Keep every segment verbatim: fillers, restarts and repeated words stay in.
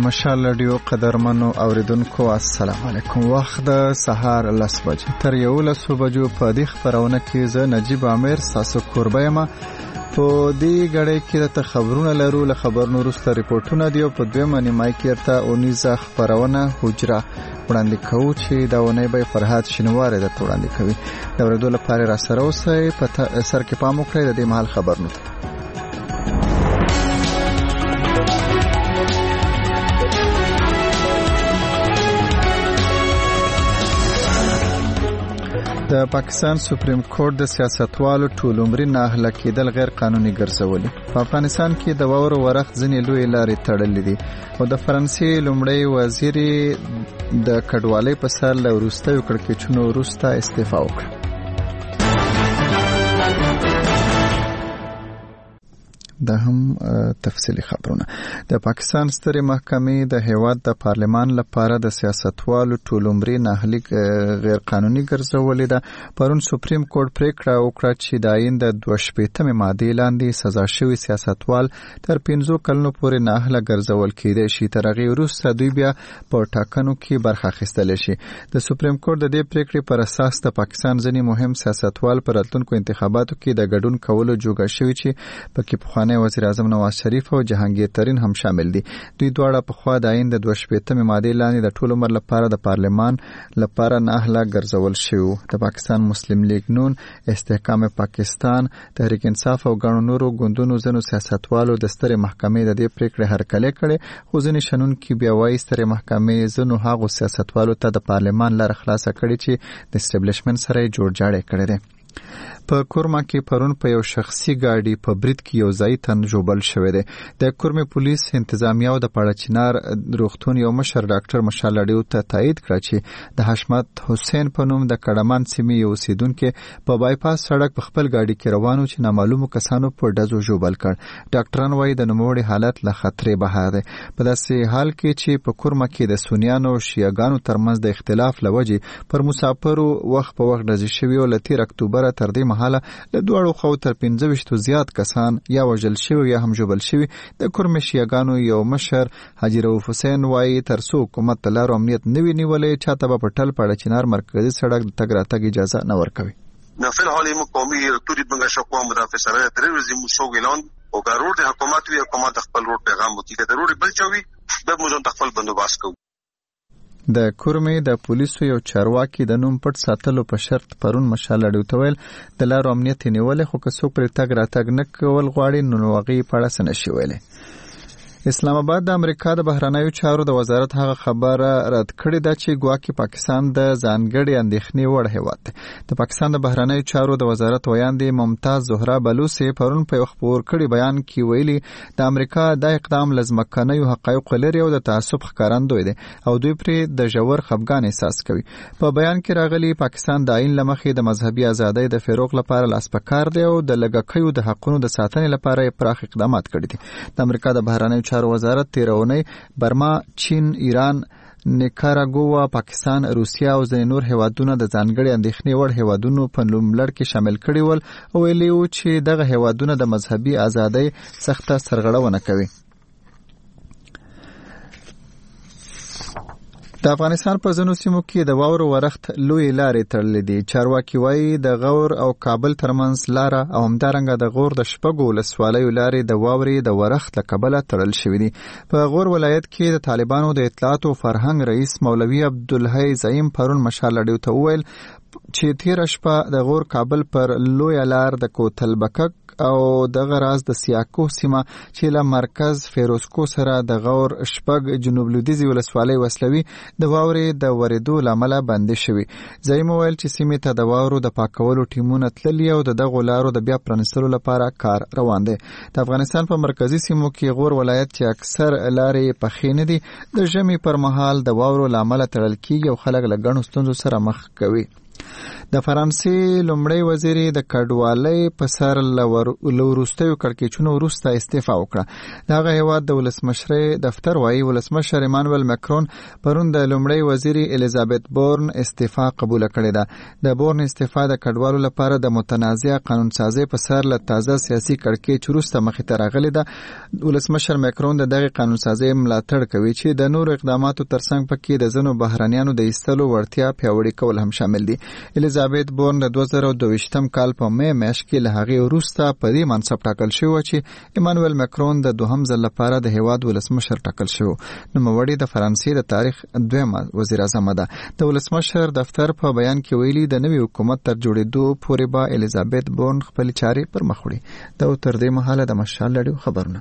مشال رادیو قدرمنو اوریدونکو السلام علیکم. وخت د سهار لس بجې تر یولس بجو په دې خبرونه کې زه نجیب عامر ساسو کوربه یم. په دې غړې کې د خبرونه لرو، له خبرونو وروسته ریپورتونه دی او په دویمه نیمه کې ته اونیزه خبرونه حجره وړاندې کوو چې دا ونه به فرحات شینواره د وړاندې کوي. د ورځو لپاره را سره اوسئ، په سر کې پام وکړئ د دې محل خبرونه. د پاکستان سپریم کورټ د سیاستوالو ټول عمري ناهله کېدل غیر قانوني ګرځولي. په افغانستان کې د واورو ورښت ځینې لوی لارې تړلې دي او د فرانسې لومړی وزیر د کډوالۍ په سر له وروستیو کړکېچونو وروسته استعفا وکړه. دا هم تفصیلی خبرونه. د پاکستان سترې محکمې د هیواد د پارلمان لپاره د سیاستوالو ټول عمري ناهلي غیر قانوني ګرځولې ده. پرون سپریم کورټ پریکړه وکړه چې د آئین د دوه شپېتمې مادې لاندې سزا شوي سیاستوال تر پنځو کلونو پورې ناهله ګرځول کېدای شي. تر هغې وروسته دوی بیا په ټاکنو کې برخه اخیستلی شي. د سپریم کورټ د دې پریکړې پر اساس د پاکستان ځینې مهم سیاستوال پر راتلونکو انتخاباتو کې د ګډون کولو جوګه شوي چې پکې پخوانی وزیر اعظم نواز شریف او جهانگیر ترین هم شامل دي. دوی دواړه په خوا د آئین د دوه شپېتمې مادې لاندې د ټول عمر لپاره د پارلمان لپاره ناهله ګرځول شوي. د پاکستان مسلم لیگ نون، استحکام پاکستان، تحریک انصاف او ګڼو نورو ګوندونو ځینو سیاستوالو د سترې محکمې د دې پریکړې هرکلی کړې، خو ځینې شنونکي بیا وایي سترې محکمې ځینو هغو سیاستوالو ته د پارلمان لاره خلاصه کړې چې د اسټبلیشمنټ سره یې جوړ جاړی کړی دی. په کورما کې پرون په یو شخصي ګاډي په برید کې یو ځای تن ژوبل شوی دی. د کورمې پولیس انتظامیه او د پاړچینار روغتون یو مشر ډاکټر مشال رادیو ته تایید کړ چې د حشمت حسین په نوم د کډمان سیمې یو اوسیدونکو په بایپاس سړک په خپل ګاډي کې روانو چې نامعلومو کسانو په ډزو ژوبل کړ. ډاکټران وایي د نوموړي حالت له خطرې بهر دی. په داسې حال کې چې په کورما کې د سنیانو او شیعاګانو ترمنځ د اختلاف لوجې پر مسافرو وخت په وخت ډزې شوي او له تیر اکتوبر تر دې مهاله له دواړو خوا تر پنځه ویشتو زیات کسان یا وژل شوي یا هم ژوبل شوي. د کورمې شیعاګانو یو مشر حاجي رؤوف حسین وایي تر څو حکومت د لارو امنیت نه وي نیولی چاته به په ټل پاړچینار مرکزي سړک د تګ راتګ اجازه نه ورکوي. فی الحال ما قومی تورید بنگا شکوه مدافع سرای تریر وزیم شوگ اعلان و که روڈ حکومت وی حکومت خپل روڈ پیغام وکی که روڈ بل چوي به موږ خپل بندوبست کوو. د کورمې د پولیسو یو چارواکي د نوم پټ ساتلو په شرط پرون مشال رادیو ته ویل د لارو امنیت نیولې، خو که څوک پرې تګ راتګ نه کول غواړي نو هغې په اړه څه نشي ویلی. اسلام آباد د امریکا د بهرنیو چارو د وزارت هغه خبره رد کړې ده چې ګواکې پاکستان د ځانګړې اندېښنې وړ هیواد دی. د پاکستان د بهرنیو چارو د وزارت ویاندې ممتاز زهرا بلوچ پرون په یو خپور کړي بیان کې ویلي د امریکا د اقدام له ځمکنیو حقایقو لرې او د تعصب ښکارندوی دی او دوی پرې د ژور خفګان احساس کوي. په بیان کې راغلي پاکستان د آئین له مخې د مذهبي ازادۍ د فروغ لپاره لاس په کار دی او د لږکیو د حقونو د ساتنې لپاره یې پراخ اقدامات کړي دي. د امریکا د بهرنیو چارو وزارت تیرونی برما، چین، ایران، نیکاراګوا، پاکستان، روسیا او ځینې نور هیوادونه د ځانګړې اندېښنې وړ هیوادونو په لومړ کې شامل کړي ول او ویلي وو چې دغه هیوادونه د مذهبي ازادۍ سخته سرغړونه کوي. د افغانستان په ځینو سیمو کې د واورو ورښت لوی لارې تړلې دي. چارواکي وایي د غور او کابل ترمنځ لاره او همدارنګه د غور د شپږو ولسوالیو لارې د واورې د ورښت له کبله تړل شوي دي. په غور ولایت کې د طالبانو د اطلاعات او فرهنګ رئیس مولوي عبدالحی زعیم پرون مشال رادیو ته وویل چې تیر شپه د غور کابل پر لوی لار د کوتل بکک او دغه راز د سیاکو سیمه چې له مرکز فیروزکو سره د غور شپږ جنوب لویدیځي ولسوالۍ وسلوي د واورې د ورېدو له امله بندې شوي. زعیم وویل چې سیمې ته د واورو د پاکولو ټیمونه تللي او د دغو لارو د بیا پرانیستلو لپاره کار روان دی. د افغانستان په مرکزي سیمو کې غور ولایت چې اکثر لارې پخې نه دي د ژمي پر مهال د واورو له امله تړل کېږي او خلک له ګڼو ستونزو سره مخ کوي. د فرانسې لومړی وزیر د کډوالۍ په سر لوروستیو کړکېچونو وروسته استعفا وکړه. دغه هیواد د ولسمشرۍ دفتر وايي ولسمشر ایمانوئل مکرون پرون د لومړی وزیر الیزابت بورن استعفا قبول کړې ده. د بورن استعفا د کډوالو لپاره د متنازع قانون سازي په سر له تازه سیاسي کړکېچ وروسته مخې ته راغلې ده. ولسمشر مکرون د دغه قانون سازي ملاتړ کوي چې د نورو اقداماتو ترڅنګ پکې د ځینو بهرنیانو د ایستلو وړتیا پیاوړې کول هم شامل دي. الیزابت بورن د دوه زره دوه ویشتم کال په مې میاشت کې له هغې وروسته په دې منصب ټاکل شوی چې ایمانوئل مکرون د دوهم ځل لپاره د هیواد ولسمشر ټاکل شو. نوموړې د فرانسې د تاریخ دویمه وزیر اعظم ده. د ولسمشر دفتر په بیان کې ویلي د نوي حکومت تر جوړېدو پورې به الیزابت بورن خپل چارې پر مخ وړي. دا تر دې مهاله د مشال لړیو خبرونه.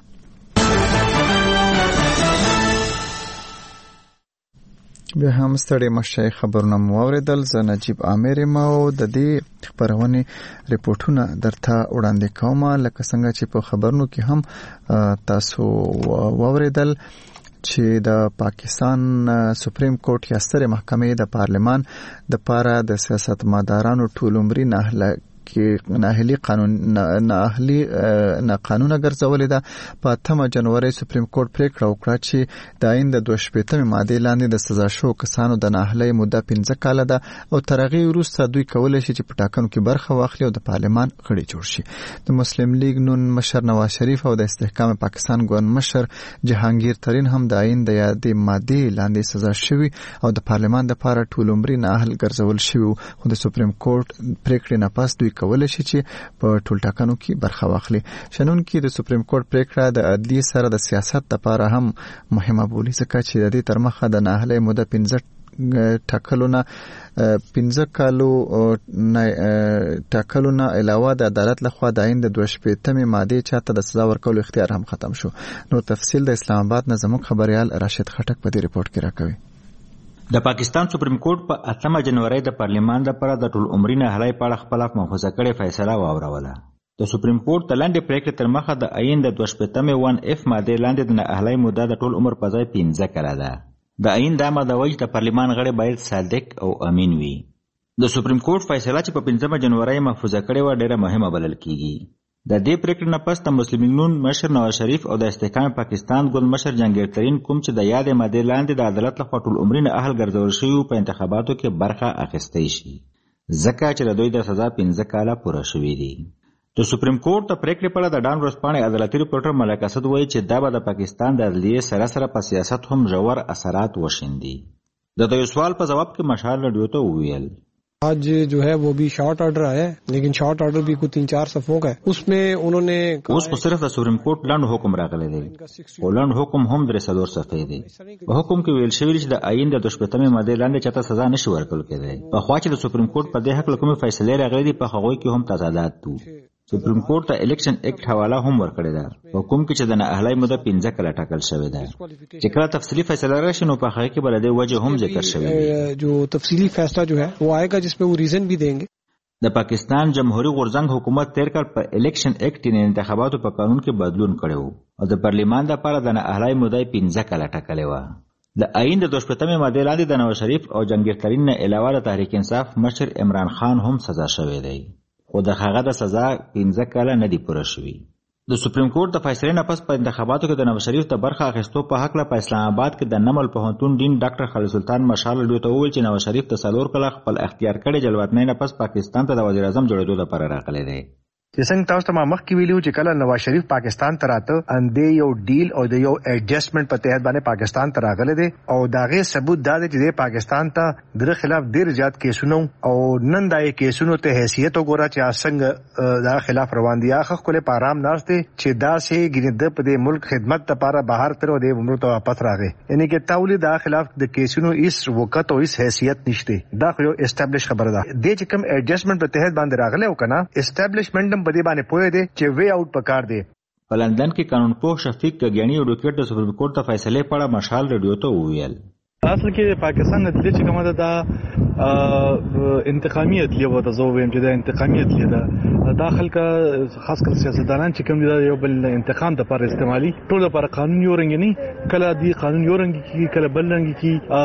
بیا هم ستړي مشای خبرونه مو اوریدل. زه نجیب عامر ما او د دې خبرونه ریپورتونه درته وړاندې کوم لکه څنګه چې په خبرونو کې هم تاسو واوریدل چې د پاکستان سپریم کورټ یا ستره محکمې د پارلمان د پاره د سیاستمدارانو ټول عمري نه کې ناهلي قانون ناهلي نه قانون ګرځولې ده. په اتمه جنوري سپریم کورټ پریکړه وکړه چې د آئین د دوه شپېتمې ماده لاندې د سزا شو کسانو د ناهلي موده پنځه کاله ده او تر هغې وروسته دوی کولی شي چې په ټاکنو کې برخه واخلي او د پارلمان غړي جوړ شي. د مسلم لیگ نون مشر نواز شریف او د استحکام پاکستان ګوند مشر جهانگیر ترین هم د آئین د یادې ماده لاندې سزا شوي او د پارلمان لپاره ټول عمري ناهل ګرځول شوي، خو د سپریم کورټ پریکړې نه پس دوی کولای شي چې په ټول ټاکنو کې برخه واخلي. شنن کې د سپریم کورټ پریکړه د عدلي سره د سیاست لپاره هم مهمه بولي ځکه چې د دې تر مخه د ناهلي موده پنځه ټاکلونه پنځه کالو ټاکلونه علاوه د عدالت لخوا د آئین د دوه شپېتمې ماده چاته د سزا ورکولو اختیار هم ختم شو. نو تفصیل د اسلام آباد نه زموږ خبريال راشد خټک په دې ریپورت کې راکوي. د پاکستان سپریم کورټ په اتمه جنوري د پارلمان لپاره د ټول عمري ناهلي په اړه خپل محفوظه کړې فیصله واوروله. د سپریم کورټ د لاندې پریکړې تر مخه د آئین د دوه شپېتمې ون اف ماده لاندې د ناهلي موده د ټول عمر په ځای پنځه کاله ده. د آئین دا ماده وایي چې د پارلمان غړي باید صادق او امین وي. د سپریم کورټ فیصله چې په پنځمه جنوري محفوظه کړې و ډېره مهمه بلل کیږي. د دې پریکړې نه پس د مسلم لیگ نون مشر نواز شریف او د استحکام پاکستان ګوند مشر جهانگیر ترین کوم چې د یادې ماده لاندې د عدالت لخوا ټول عمري نه اهل ګرځول شوي په انتخاباتو کې برخه اخیستی شي ځکه چې د دوی د سزا پنځه کاله پوره شوي دي. د سپریم کورټ د پریکړې په اړه د ډان ورځپاڼې عدالتي ریپورټر ملک اسد وایي چې دا به د پاکستان د عدلیې سره سره په سیاست هم ژور اثرات وشیندي. د دې سوال په جواب کې مشال رډیو ته وویل आज जो है वो भी शॉर्ट ऑर्डर आया है लेकिन शॉर्ट ऑर्डर भी कुछ तीन चार सफों का है उसमें उन्होंने اوس خو صرف د سپریم کورټ لاندې حکم راغلی دی او لاندې حکم هم درې څلور صفحې دی. په حکم کې ویل شوی چې د آئین د دوه شپېتمې ماده لاندې چاته سزا نشي ورکول کېدی. په خوا چې د سپریم کورټ په دې حق کومې فیصلې راغلي دي په هغوی کې هم تضادات دي. سپریم کورټ ته الیکشن ایکټ حواله هم ورکړې ده په حکم کې چې د نااهلۍ موده پنځه کاله ټاکل شوې ده. چې کله تفصیلي فیصله راشي نو په هغه کې به د دې وجه هم ذکر شوی دی. جو تفصیلی فیصله جو ہے وہ آئے گا جس میں وہ ریزن بھی دیں گے. د پاکستان جمهوریت غورځنګ حکومت تیر کال په الیکشن ایکټ یعنې انتخاباتو په قانون کې بدلون کړی او د پارلیمان لپاره د نااهلۍ موده پنځه کاله ټاکلې وه. د آئین د دوه شپېتمې ماده لاندې د نواز شریف او جهانگیر ترین نه علاوه د تحریک انصاف مشر عمران خان هم سزا شوی دی خو د هغه د سزا پنځه کاله نه دي پوره شوي. د سپریم کورټ د فیصلې نه پس په انتخاباتو کې د نواز شریف د برخه اخیستو په هکله په اسلام آباد کې د نمل پوهنتون ډین ډاکټر خالد سلطان مشال رډیو ته وویل چې نواز شریف د څلور کاله خپل اختیار کړی جلواتنۍ نه پس پاکستان ته د وزیر اعظم جوړېدو لپاره راغلی دی. چې څنګه تاسو ته ما مخکې ویلو چې کله نواز شریف پاکستان ته راته اندې یو ډیل او د یو ایڈجسټمنټ په تحت باندې پاکستان ته راغلی دی او دا غي ثبوت دا دی چې پاکستان ته در خلاف ډیر زیات کیسونه او نن دا کیسونو ته حیثیت وګوره چې څنګه دا خلاف روان دي. اخ خپل په آرام ناشته چې دا سي ګینه د په ملک خدمت لپاره بهر تر د عمر ته واپس راغی یعنی کې تاولی دا خلاف د کیسونو اس وخت او اس حیثیت نشته. دا خو اسټابلیش خبره ده د چې کوم ایڈجسټمنټ په تحت باندې راغلی او کنه اسټابلیشمنت هم بده باندې پوهه دي چې وی آوټ پکار دی. په لندن کې قانون پوه شفیق کګیانی او ډاکټر د سپریم کورټ د فیصلې په اړه مشال رډیو ته وویل اصل کې پاکستان نتیجه چې کومه ده دا انتقامیت لیو د زوویم چې د انتقامیت لیو دا داخل کا خاص کر سیاستدانان چې کوم دي یو بل انتقام د پر استعمالي ټول پر قانون یو رنګ نه کله دی قانون یو رنګ کی کله بل رنګ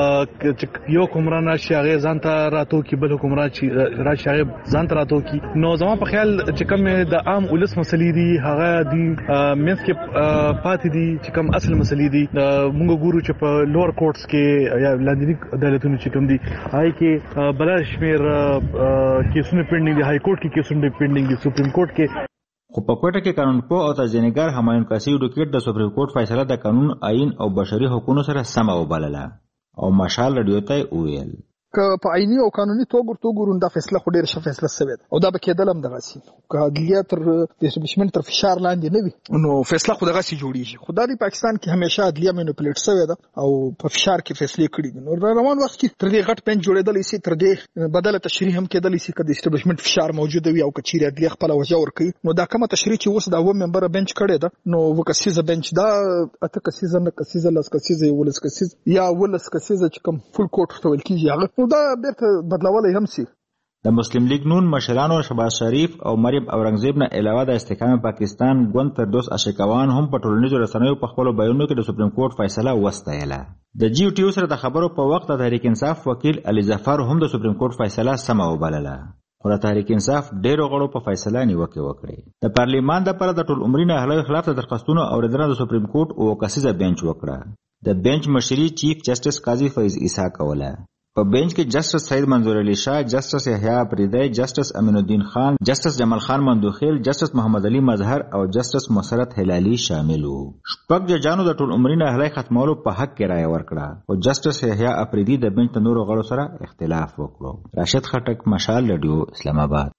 کی یو حکمران راشي هغه ځان ته راتو کی بل حکمران راشي هغه ځان ته راتو کی نو زما په خیال چې کوم د عام ولس مسلې دي هغه دی مینس کې پاتې دي چې کوم اصل مسلې دي موږ ګورو چې په لوور کورټس کې یا لاندنی عدالتونو چې کوم دي هاي کې بل شمیر کیسونه پینډینګ دي های کورټ کې کیسونه پینډینګ دي سپریم کورټ کې. خو په کوټه کې قانون پوه او تجزیه‌نګار همایون کاسي وډکټ د سپریم کورټ فیصله د قانون آئین او بشري حقوقو سره سم وبلله او مشال رادیو ته ویل که په عیني او قانوني توګه ورته دا فیصله خو ډېر ښه فیصله شوې ده او دا به کېدل هم دغه سي که عدلیه تر ډیسټریبیوشن تر فشار لاندې نه وي نو فیصله خو دغه سي جوړیږي. خو دا د پاکستان کې همیشه عدلیه مینیپولیټ شوې ده او په فشار کې فیصله کړې دي. نو روان وخت کې تر دې غټ پنځ جوړېدل شي تر دې بدله تشریح هم کېدل شي که د ډیسټریبیوشن فشار موجود وي او که چیرې عدلیه خپل وجه ورکړي نو دا کومه تشریح چې اوس دا و ممبر بنچ کړي ده نو وکسیزه بنچ دا اته کسیزه نه کسیزه لاس کسیزه ولس کسیزه یا ولس کسیزه چې کوم فول کوټ ته ویل کیږي هغه نو دا بیرته بدلولای هم سي. د مسلم لیگ نون مشرانو شهباز شریف او مریم اورنګزیب نه علاوه د استحکام پاکستان ګوند تر دوس اشکوان هم په ټولنیزو رسنیو په خپل بیانونو کې د سپریم کورټ فیصله وستایله. د جی او ټي سره د خبرو په وخت د تحریک انصاف وکیل علي ظفر هم د سپریم کورټ فیصله سم وبلله خو د تحریک انصاف ډیرو غړو په فیصله نیوکه وکړي. د پارلیمان د پر د ټول عمرینه اهلي خلاف د درخواستونو اوریدنه د سپریم کورټ او کسیزه بنچ وکړه. د بنچ مشري چیف جسټس قاضي فیض عیسی کوله. په بنچ کې جسټس سید منظور علي شاه، جسټس یحیی اپریدی، جسټس امین الدین خان، جسټس جمال خان مندوخیل، جسټس محمد علي مظهر او جسټس مسرت هلالي شامل وو. شپږ ججانو د ټول عمرینه اهلي ختمولو په حق کې رائے ورکړه او جسټس یحیی اپریدی د بنچ نورو غړو سره اختلاف وکړو. راشد خټک، مشال رادیو، اسلام آباد.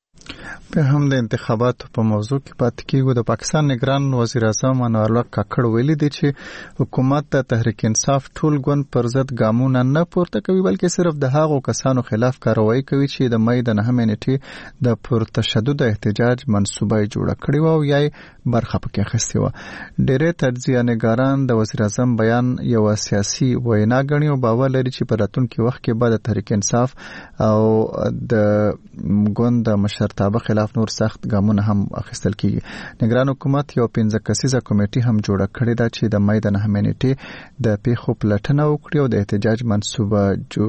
په هم د انتخاباتو په موضوع کې پاتې کېږو. د پاکستان نگران وزیر اعظم انور الله کاکړ ویلي دی چې حکومت د تحریک انصاف ټول ګوند پر ضد ګامونه نه پورته کوي بلکې صرف د هغو کسانو خلاف کاروایی کوي چې د مې د نهمې نیټې د پرتشدد احتجاج منصوبه جوړه کړې وه او یا برخه پکې اخیستې وه. ډېری تجزیه نګاران د وزیر اعظم بیان یوه سیاسي وینا ګڼي او باور لري چې په راتلونکي وخت کې به د تحریک انصاف او د ګوند د مشرتابه خلاف نور سخت ګامونه هم اخیستل کیږي. نگران حکومت یو پنځه کسیزه کمیټه هم جوړه کړې ده چې د مې د نهمې نیټې د پیښو پلټنه وکړي او د احتجاج منصوبه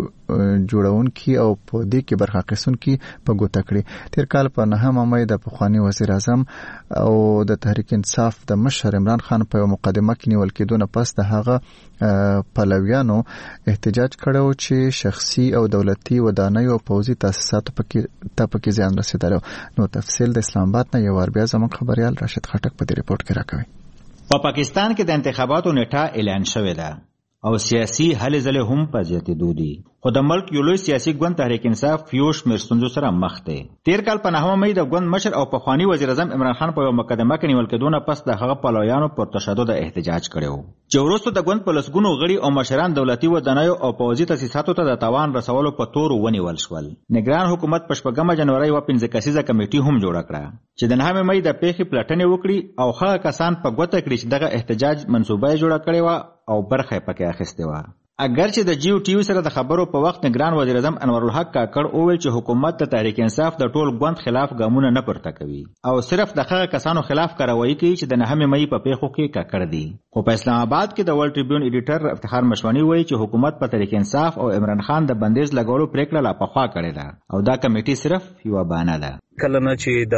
جوړونکي او په دې کې برخه اخیستونکي په ګوته کړي. تیر کال په نهمه مې د پخوانی وزیر اعظم او د تحریک انصاف د مشر عمران خان په مقدمه کې نیول کېدو نه پس د هغه پلویانو احتجاج کړو چې شخصي او دولتي ودانۍ او پوځي تاسیساتو پکې ته پکې زیان رسیدلی. نو تفصیل د اسلام آباد نه یو ور بیا زموږ خبريال راشد خټک په دې ریپورت کې راکوي. په پاکستان کې د انتخاباتو نیټه اعلان شوې ده او سیاسي هلې ځلې هم په زیاتېدو دي خو د ملک یو لوی سیاسي ګوند تحریک انصاف یو شمېر ستونزو سره مخ دی. تیر کال په نهمه مې د ګوند مشر او پخوانی وزیر اعظم عمران خان په یو مقدمه کې نیول کېدو نه پس د هغه پلویانو پر تشدد احتجاج کړی و چې وروسته د ګوند په لسګونو غړي او مشران دولتي ودانیو او پوځي تاسیساتو ته د تاوان رسولو په تور ونیول شول. نگران حکومت په شپږمه جنوري یوه پنځه کسیزه کمیټې هم جوړه کړه چې د نهمه مې د پیښې پلټنې وکړي او هغه کسان په ګوته کړي چې دغه احتجاج منصوبه جوړه کړې وه او برخه پکې اخیستې وه. اگر چې د جی او ټي سره د خبرو په وخت نگران وزیر اعظم انور الحق کاکړ وویل چې حکومت د تحریک انصاف د ټول ګوند خلاف ګامونه نه پورته کوي او صرف د هغه کسانو خلاف کاروایی کوي چې د نهمې مې په پیښو کې کاکړ دي. خو په اسلام آباد کې د ورلد ټریبیون ایډیټر افتخار مشوانی وایي چې حکومت په تحریک انصاف او عمران خان د بندیز لګولو پریکړه لا پخوا کړې ده او دا کمیټه صرف یو بهانه ده. کله نه چې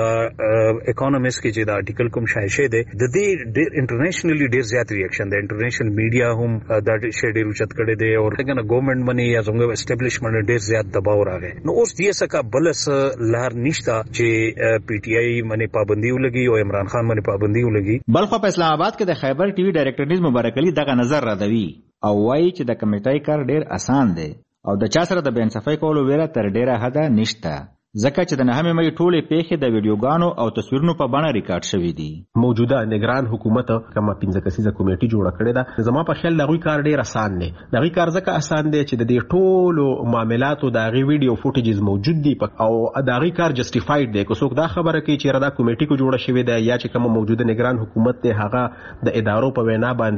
د اکانومیست کې چې د آرټیکل کوم شایع شه ده د دې ډېر انټرنیشنلی ډېر زیات ریاکشن د انټرنیشنل میډیا هم د شې ډېر اوچت کړي دي او څنګه گورنمنت باندې یا څنګه اسټابلیشمنت ډېر زیات دباو راغی. نو اوس دې څخه بلس لهر نشتا چې پی ټی آی باندې پابندي ولګي او عمران خان باندې پابندي ولګي. بلخ په اسلام آباد کې د خیبر ټي وي ډایرکټر نظم مبارک علي دغه نظر راوړي او وایي چې د کمیټې کار ډېر اسان دی او د چا سره د بے انصافۍ کولو ویره تر ډېره حده نشته ځکه چې د نهمې مې ټولې پیښې د ویډیوګانو او تصویرونو په بڼه ریکارډ شوي دي. موجوده نگران حکومت کومه پنځه کسیزه کمیټه جوړه کړې ده. زما په خیال دغه کار ډیر آسان دی. دغه کار ځکه آسان دی چې د دې ټولو معاملاتو دغه ویډیو فوټیجز موجود دي او دغه کار جسټیفاید دی. که څوک دا خبره کوي چې ردا کمیټه کو جوړه شوې ده یا چې کومه موجوده نگران حکومت ته هغه د ادارو په وینا باندې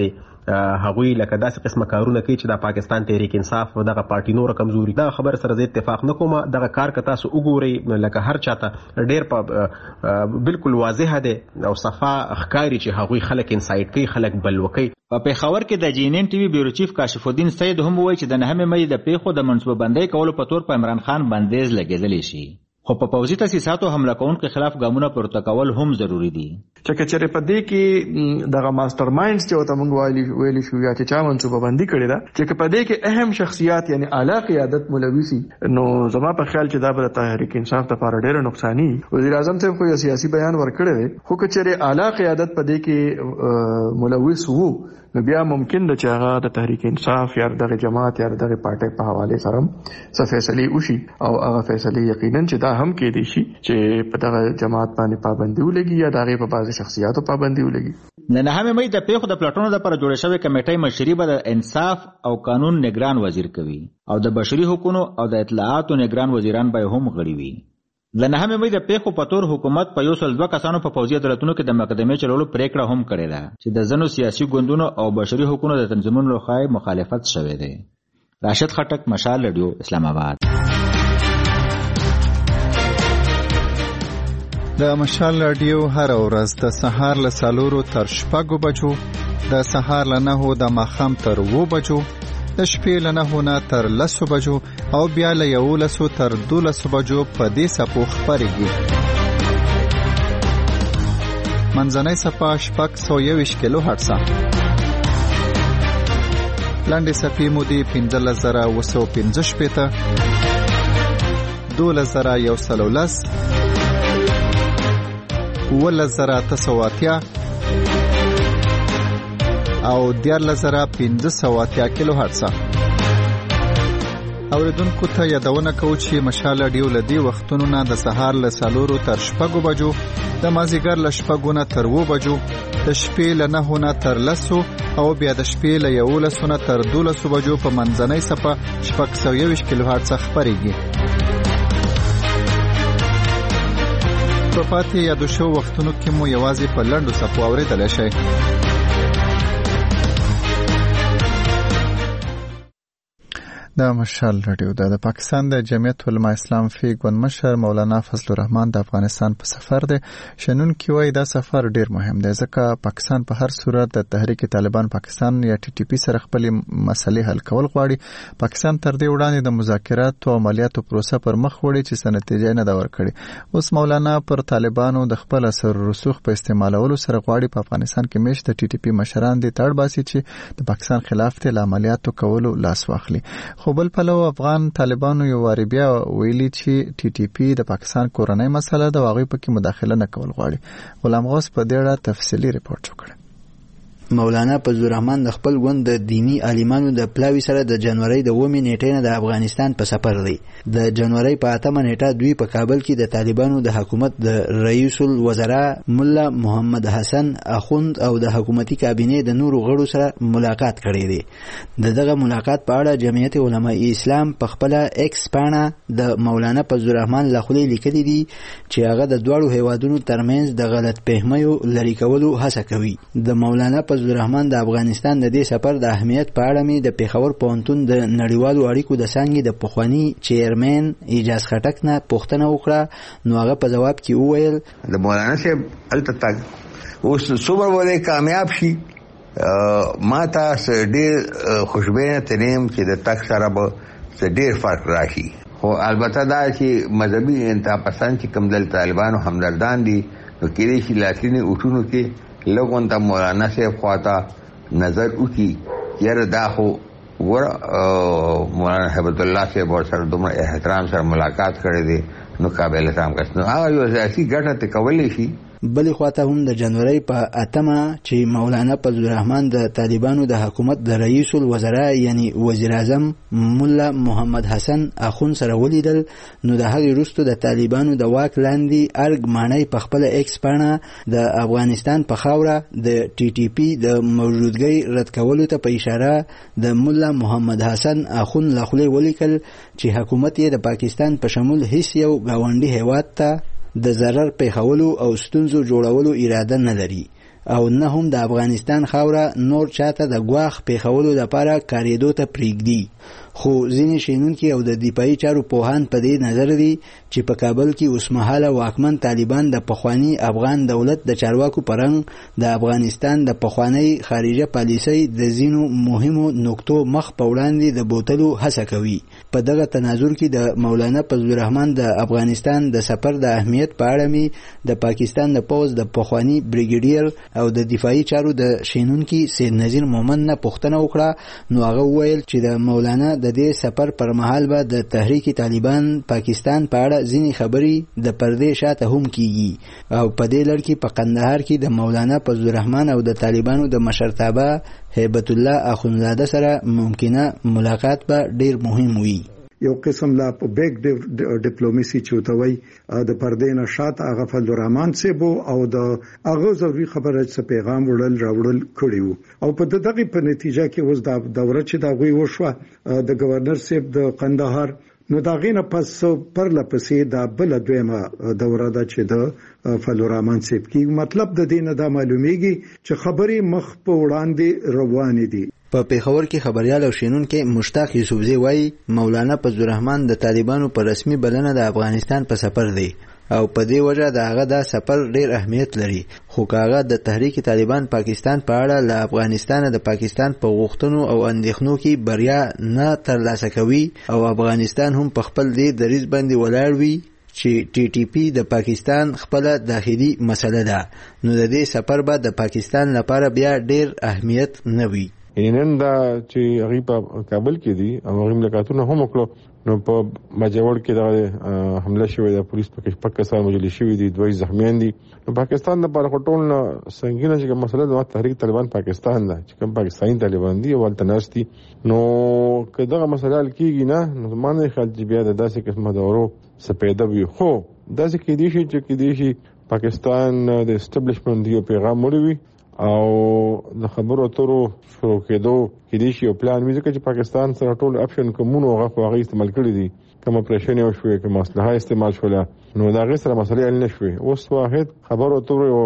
هغوی لکه داسې قسمه کارونه کوي چې د پاکستان تحریک انصاف دغه پارټي نور کمزوري دا خبر سره زه اتفاق نه کوم. دغه کار که تاسو وګورئ لکه هر چاته ډیر په بالکل واضح ده او صفا ښکاري چې هغوی خلک انسایټ کوي خلک بلوکي. په پیښور کې د جی ان ان ټي وي بیورو چیف کاشف الدین سید هم وایي چې د نهمې مې د پیښو د منصوبه بندۍ کولو په تور په عمران خان بندیز لګېدلی شي، خو په پوځي تاسیساتو حمله کوونکو خلاف ګامونه پورته کول هم ضروری دي. چې کچره په دې کې دغه ماستر مایندز چې وته موږ وایلی ویلی شو یا چې چا منصوبه بندي کړې ده چې په دې کې اهم شخصیات یعنی اعلی قیادت مولوي سي، نو زما په خیال چې دا به تحریک انصاف ته لپاره ډېر نقصانی. وزیر اعظم ته خو یو سیاسي بیان ورکړی دی، خو کچره اعلی قیادت په دې کې مولوي سو نو بیا ممکن ده چې هغه د تحریک انصاف یا دغه جماعت یا دغه پارټي په حواله سره څه فیصله وشي او هغه فیصله یقینا چې دا هم کې دي شي چې په دغه جماعت باندې پابندي ولګي یا دغه په بعض شخصیاتو پابندي ولګي. د نهمې مې د پیښو د پلاټونو لپاره جوړه شوې کمیټې مشري به د انصاف او قانون نگران وزیر کوي او د بشري حقوقو او د اطلاعاتو نگران وزیران به هم غړي وي. د نهمې مې د پیښو په تور حکومت په یو سل دوه کسانو په پوځي عدالتونو کې د مقدمې چلولو پریکړه هم کړې ده چې د ځینو سیاسي ګوندونو او بشري حقوقو د تنظیمونو لخوا مخالفت شوی دی. راشد خټک، مشال رادیو، اسلام آباد. د مشال رادیو هر ورځ د سهار له څلورو تر شپږو بجو، د سهار له نهو د ماښام تر اوو بجو، د شپې له نهو نه تر لسو بجو او بیا له یولسو تر دولسو بجو په دې څپو خپرېږي. منځنۍ څپه شپږ سوه یوویشت کیلو هرټزه، لنډې څپې مو دي پنځلس زره اوه سوه پنځه شپېته، دولس زره یو سل او لس، اوولس زره اته سوه اتیا او دیارلس زره پنځه سوه اتیا کیلو هرټزه. اوریدونکو ته یادونه کوو چې مشال رادیو له دې وختونو نه د سهار له څلورو تر شپږو بجو، د مازدیګر له شپږو نه تر اوو بجو، د شپې له نهو نه تر لسو او بیا د شپې له یولسو نه تر دولسو بجو په منځنۍ څپه شپږ سوه یوویشت کیلو هرټزه خپرېږي. په پاتې یادو شوو وختونو کې مو یوازې په لنډو څپو اورېدلی شئ. د مشال رادیو د پاکستان د جمعیت علما اسلام فی ګوند مشر مولانا فضل الرحمن د افغانستان په سفر دی. شنونکي وایي دا سفر ډیر مهم دی ځکه پاکستان په هر صورت د تحریک طالبان پاکستان یا ټي ټي پی سره خپل مسلې حل کول غواړي. پاکستان تر دې وړاندې د مذاکرات او عملیاتو پروسه پر مخ وړي چې څه نتیجه نه دا ورکړي. اوس مولانا پر طالبانو د خپل اثر رسوخ په استعمالولو سره غواړي په افغانستان کې میشت د ټي ټي پی مشران دي تړ باسي چې د پاکستان خلاف د عملیاتو کولو لاس واخلي. خو بل پلو افغان طالبانو یو واری بیا ویلي چې ټي ټي پی د پاکستان کورنۍ مسله ده او هغوی پکې مداخله نه کول غواړي. غلام غوث په دې اړه تفصیلي ریپورت وکړ. مولانا فضل الرحمن د خپل ګوند د دینی عالمانو د پلاوي سره د جنوري د اوومې نیټې نه د افغانستان په سفر دی. د جنوري په اتمه نیټه دوی په کابل کې د طالبانو د حکومت د رئیس الوزرا مولا محمد حسن اخوند او د حکومتي کابینې د نورو غړو سره ملاقات کړی دی. د دغه ملاقات په اړه جمعیت علما اسلام په خپل ایکس پاڼه د مولانا فضل الرحمن لخوا لیکلي دي چې هغه د دوړو هیوادونو ترمنځ د غلط فهمیو لری کولو هڅه کوي. د مولانا فضل الرحمن د افغانستان د دې سفر د اهمیت په اړه می د پیښور پوهنتون د نړیوالو اړیکو د څانګې د پخوانی چیرمن اجاز خټک نه پوښتنه وکړه، نو هغه په جواب کې وویل د مولانا صاحب الته تک اوس څومره ولې کامیاب شي ما تاسو ډېر خوشبینه تنیم چې د تک سره به ډېر فرق راشي. خو البته دا چې مذهبي انتها پسند چې کوم دل طالبانو همدردان دي نو کېدای شي لاسینې اوټونو کې لګون ته مولانا صاحب خواته نظر وکړي یاره دا خو ګوره مولانا هیبت الله صاحب ورسره دومره احترام سره ملاقات کړی دی نو قابل احترام کس نو هغه یو سیاسي ګټه ته کولی شي. بلې خواته هم د جنوري په اتمه چې مولانا فضل الرحمن د طالبانو د حکومت د رئیس الوزرا یعنی وزیر اعظم مولا محمد حسن اخوند سره ولیدل، نو د هغې وروسته د طالبانو د واک لاندې ارګ ماڼۍ په خپله ایکس پاڼه د افغانستان په خاوره د ټي ټي پی د موجودګۍ رد کولو ته په اشاره د مولا محمد حسن اخوند له خولې ولیکل چې حکومت یې د پاکستان په شمول هیڅ یو ګاونډي هیواد ته د ضرر پیښولو او ستونزو جوړولو اراده نه لري. او نه هم د افغانستان خاوره نور چاته د ګواښ پیښولو لپاره کارېدو ته پرېږدي. خو ځینې شنونکي او د دفاعي چارو پوهان په دې نظر دي چې په کابل کې اوسمهاله واکمن طالبان د پخوانی افغان دولت د چارواکو پرنګ د افغانستان د پخوانی خارجه پالیسۍ د ځینو مهمو نقطو مخ په وړاندې د بوتلو هڅه کوي. په دغه تناظر کې د مولانا فضل الرحمن د افغانستان د سفر د اهمیت په اړه می د پاکستان د پوز د پخوانی بریګیډیر او د دفاعي چارو د شنونکي سید نذیر مومن نه پوښتنه وکړه. نو هغه وویل چې د مولانا د دې سفر پر مهال به د تحریک طالبان پاکستان په اړه ځینې خبرې د پردې شاته هم کیږي او په دې لړ کې په قندهار کې د مولانا فضل الرحمن او د طالبانو د مشرتابه هیبت الله اخونزاده سره ممکنه ملاقات به ډیر مهم وي. یو قسم لا په بیگ ډیپلوماسي چوتوي د پردې نه شاته هغه فضل الرحمن سیبو او د هغه ضروري خبره څه پیغام وړل راوړل کړیو او په دغه په نتیجه کې اوس د دوره چې دا غوي وشوه د گورنر سیب د قندهار نو دا غینه پس پر لپسې دا بل دویمه دوره ده چې د فضل الرحمن سیب کې مطلب د دینه دا معلومیږي چې خبرې مخ په وړاندې روانې دي. په پیښور کې خبريال او شینونکو مشتاق یوسفزی وایي مولانا فضل الرحمن د طالبانو پر رسمي بلنه د افغانستان په سفر دی او په دې وجه د هغه دا سفر ډیر اهمیت لري. خو کاغه د تحریک طالبان پاکستان په اړه له افغانستان د پاکستان په غوښتنو او اندېښنو کې بریا نه ترلاسه کوي او افغانستان هم په خپل دې دریځ باندې ولاړ وي چې ټي ټي پی د پاکستان خپل داخلي مسله ده. نو د دې سفر به د پاکستان لپاره بیا ډیر اهمیت نه وي. نن دا چې هغه په کابل کې دي او هغه ملاقاتونه هم وکړو نو په مجاور کې دا حمله شوې ده پولیس په کې پکې سره مجلس شوې دي دوی زخمیان دي. نو پاکستان د پر خټول سنگینه چې مسله د تحریک طالبان پاکستان ده چې کوم پاکستاني طالبان دي او تناستي نو کله مسله کېږي نه نو مانه خلک بیا د داسې قسمه دورو سپیده وي. خو داسې کې دي چې کې دي چې پاکستان د اسټابلیشمنت دی پیغام وړي او د خبرو اترو شروع کېدو کې دي چې پلان ویزه چې پاکستان سره ټول اپشن کومونو هغه هغه استعمال کړی دي کوم اپریشن یو شوې کوم اصلاحات استعمال شول نو دا غي سره مسلې حل نشوي. اوس واحد خبرو اترو او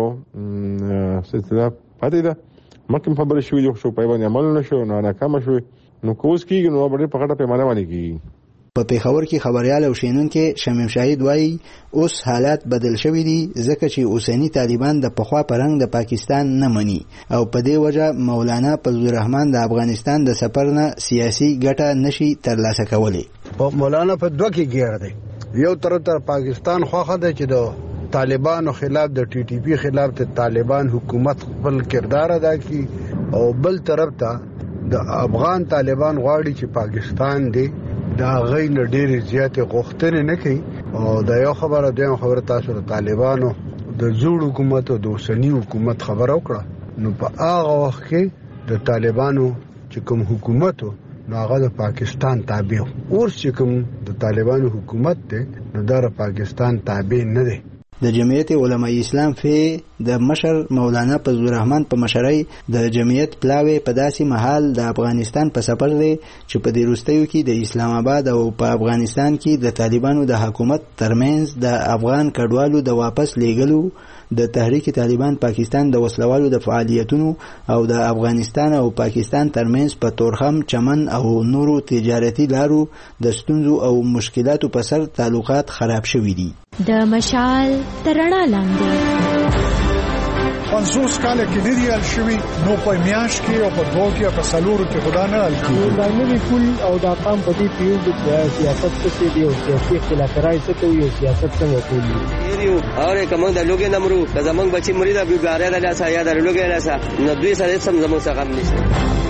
ستاسو پاتې ده مکه خبره شوې یو شو په باندې عمل نشو نه ناکام شو نو کوس کېږي نو په غټه پیمانه باندې کېږي. په پیښور کې خبريال او شینونکو شمیم شاهد وایي اوس حالات بدل شوي دي ځکه چې اوسنی طالبان د پخوا پرنګ د پاکستان نه مني او په دې وجه مولانا فضل الرحمن د افغانستان د سفر نه سیاسي ګټه نشي ترلاسه کولی. مولانا په دوه کې ګیر دی. یو طرف ته پاکستان خوخه ده چې د طالبانو خلاف د ټي ټي پی خلاف د طالبان حکومت خپل کردار ادا کړي او بل طرف ته د افغان طالبان غواړي چې پاکستان دی دا غیر ډېر زیات غوښتنې نه کوي او دا یو خبره ده خبره تاسو د طالبانو د جوړ حکومت او د اوسنی حکومت خبره وکړه نو په هغه وخت کې د طالبانو چې کوم حکومت نو هغه د پاکستان تابع او چې کوم د طالبانو حکومت دی نو دا د پاکستان تابع نه دی. د جمعیت علماء اسلام فی د مشر مولانا فضل الرحمن په مشرۍ د جمعیت پلاوی په داسې محل د افغانستان په سفر دی چې په دې وروستیو کې د اسلام آباد او په افغانستان کې د طالبانو د حکومت ترمنځ د افغان کډوالو د واپس لیږلو د تحریک طالبان پاکستان د وسلوالو د فعالیتونو او د افغانستان او پاکستان ترمنځ په تورخم چمن او نورو تجارتي لارو د ستونزو او مشکلاتو په سر تعلقات خراب شوي دي. د مشال ترڼا لاندې پنځوس کال کې لري ال شوی نو په میاش کې او په دوه کې په سلور کې خدا نه ال کې دا نوې پول او دا قام په دې پیو د سیاست څخه دی او سیاسي خلافکارای څخه کوي او سیاست څنګه کوي یو اور کوم د لوګي نمرو که زمنګ بچي مریدا بیګاره د لاسه یا د لوګي لاسه نو دوی سره سم زمو څخه غم نشته.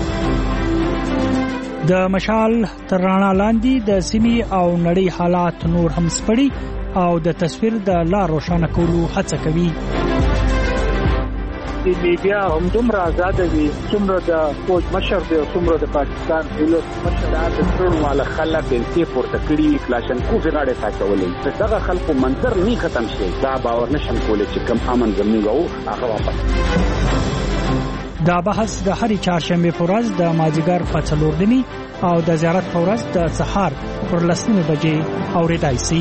د مشال ترڼا لاندې د سیمې او نړۍ حالات نور هم سپړي او د تصویر د لار روښانه کولو هڅه کوي. د میډیا هم دومره آزاد دي څومره د فوج مشر دی او څومره د پاکستان دولت مشر د ټول مال خلک بنتي پورته کړي کلاشن کو غاړه ساتولې دغه خلکو منظر نه ختم شي دا باور نشم کولای چې کم امن زموږ او هغه واپس. دا بحث د هرې چهارشنبه په ورځ د مازیګر په څلور نیمې او د زیارت په ورځ د سهار پر لس نیمې بجې اورېدای شي.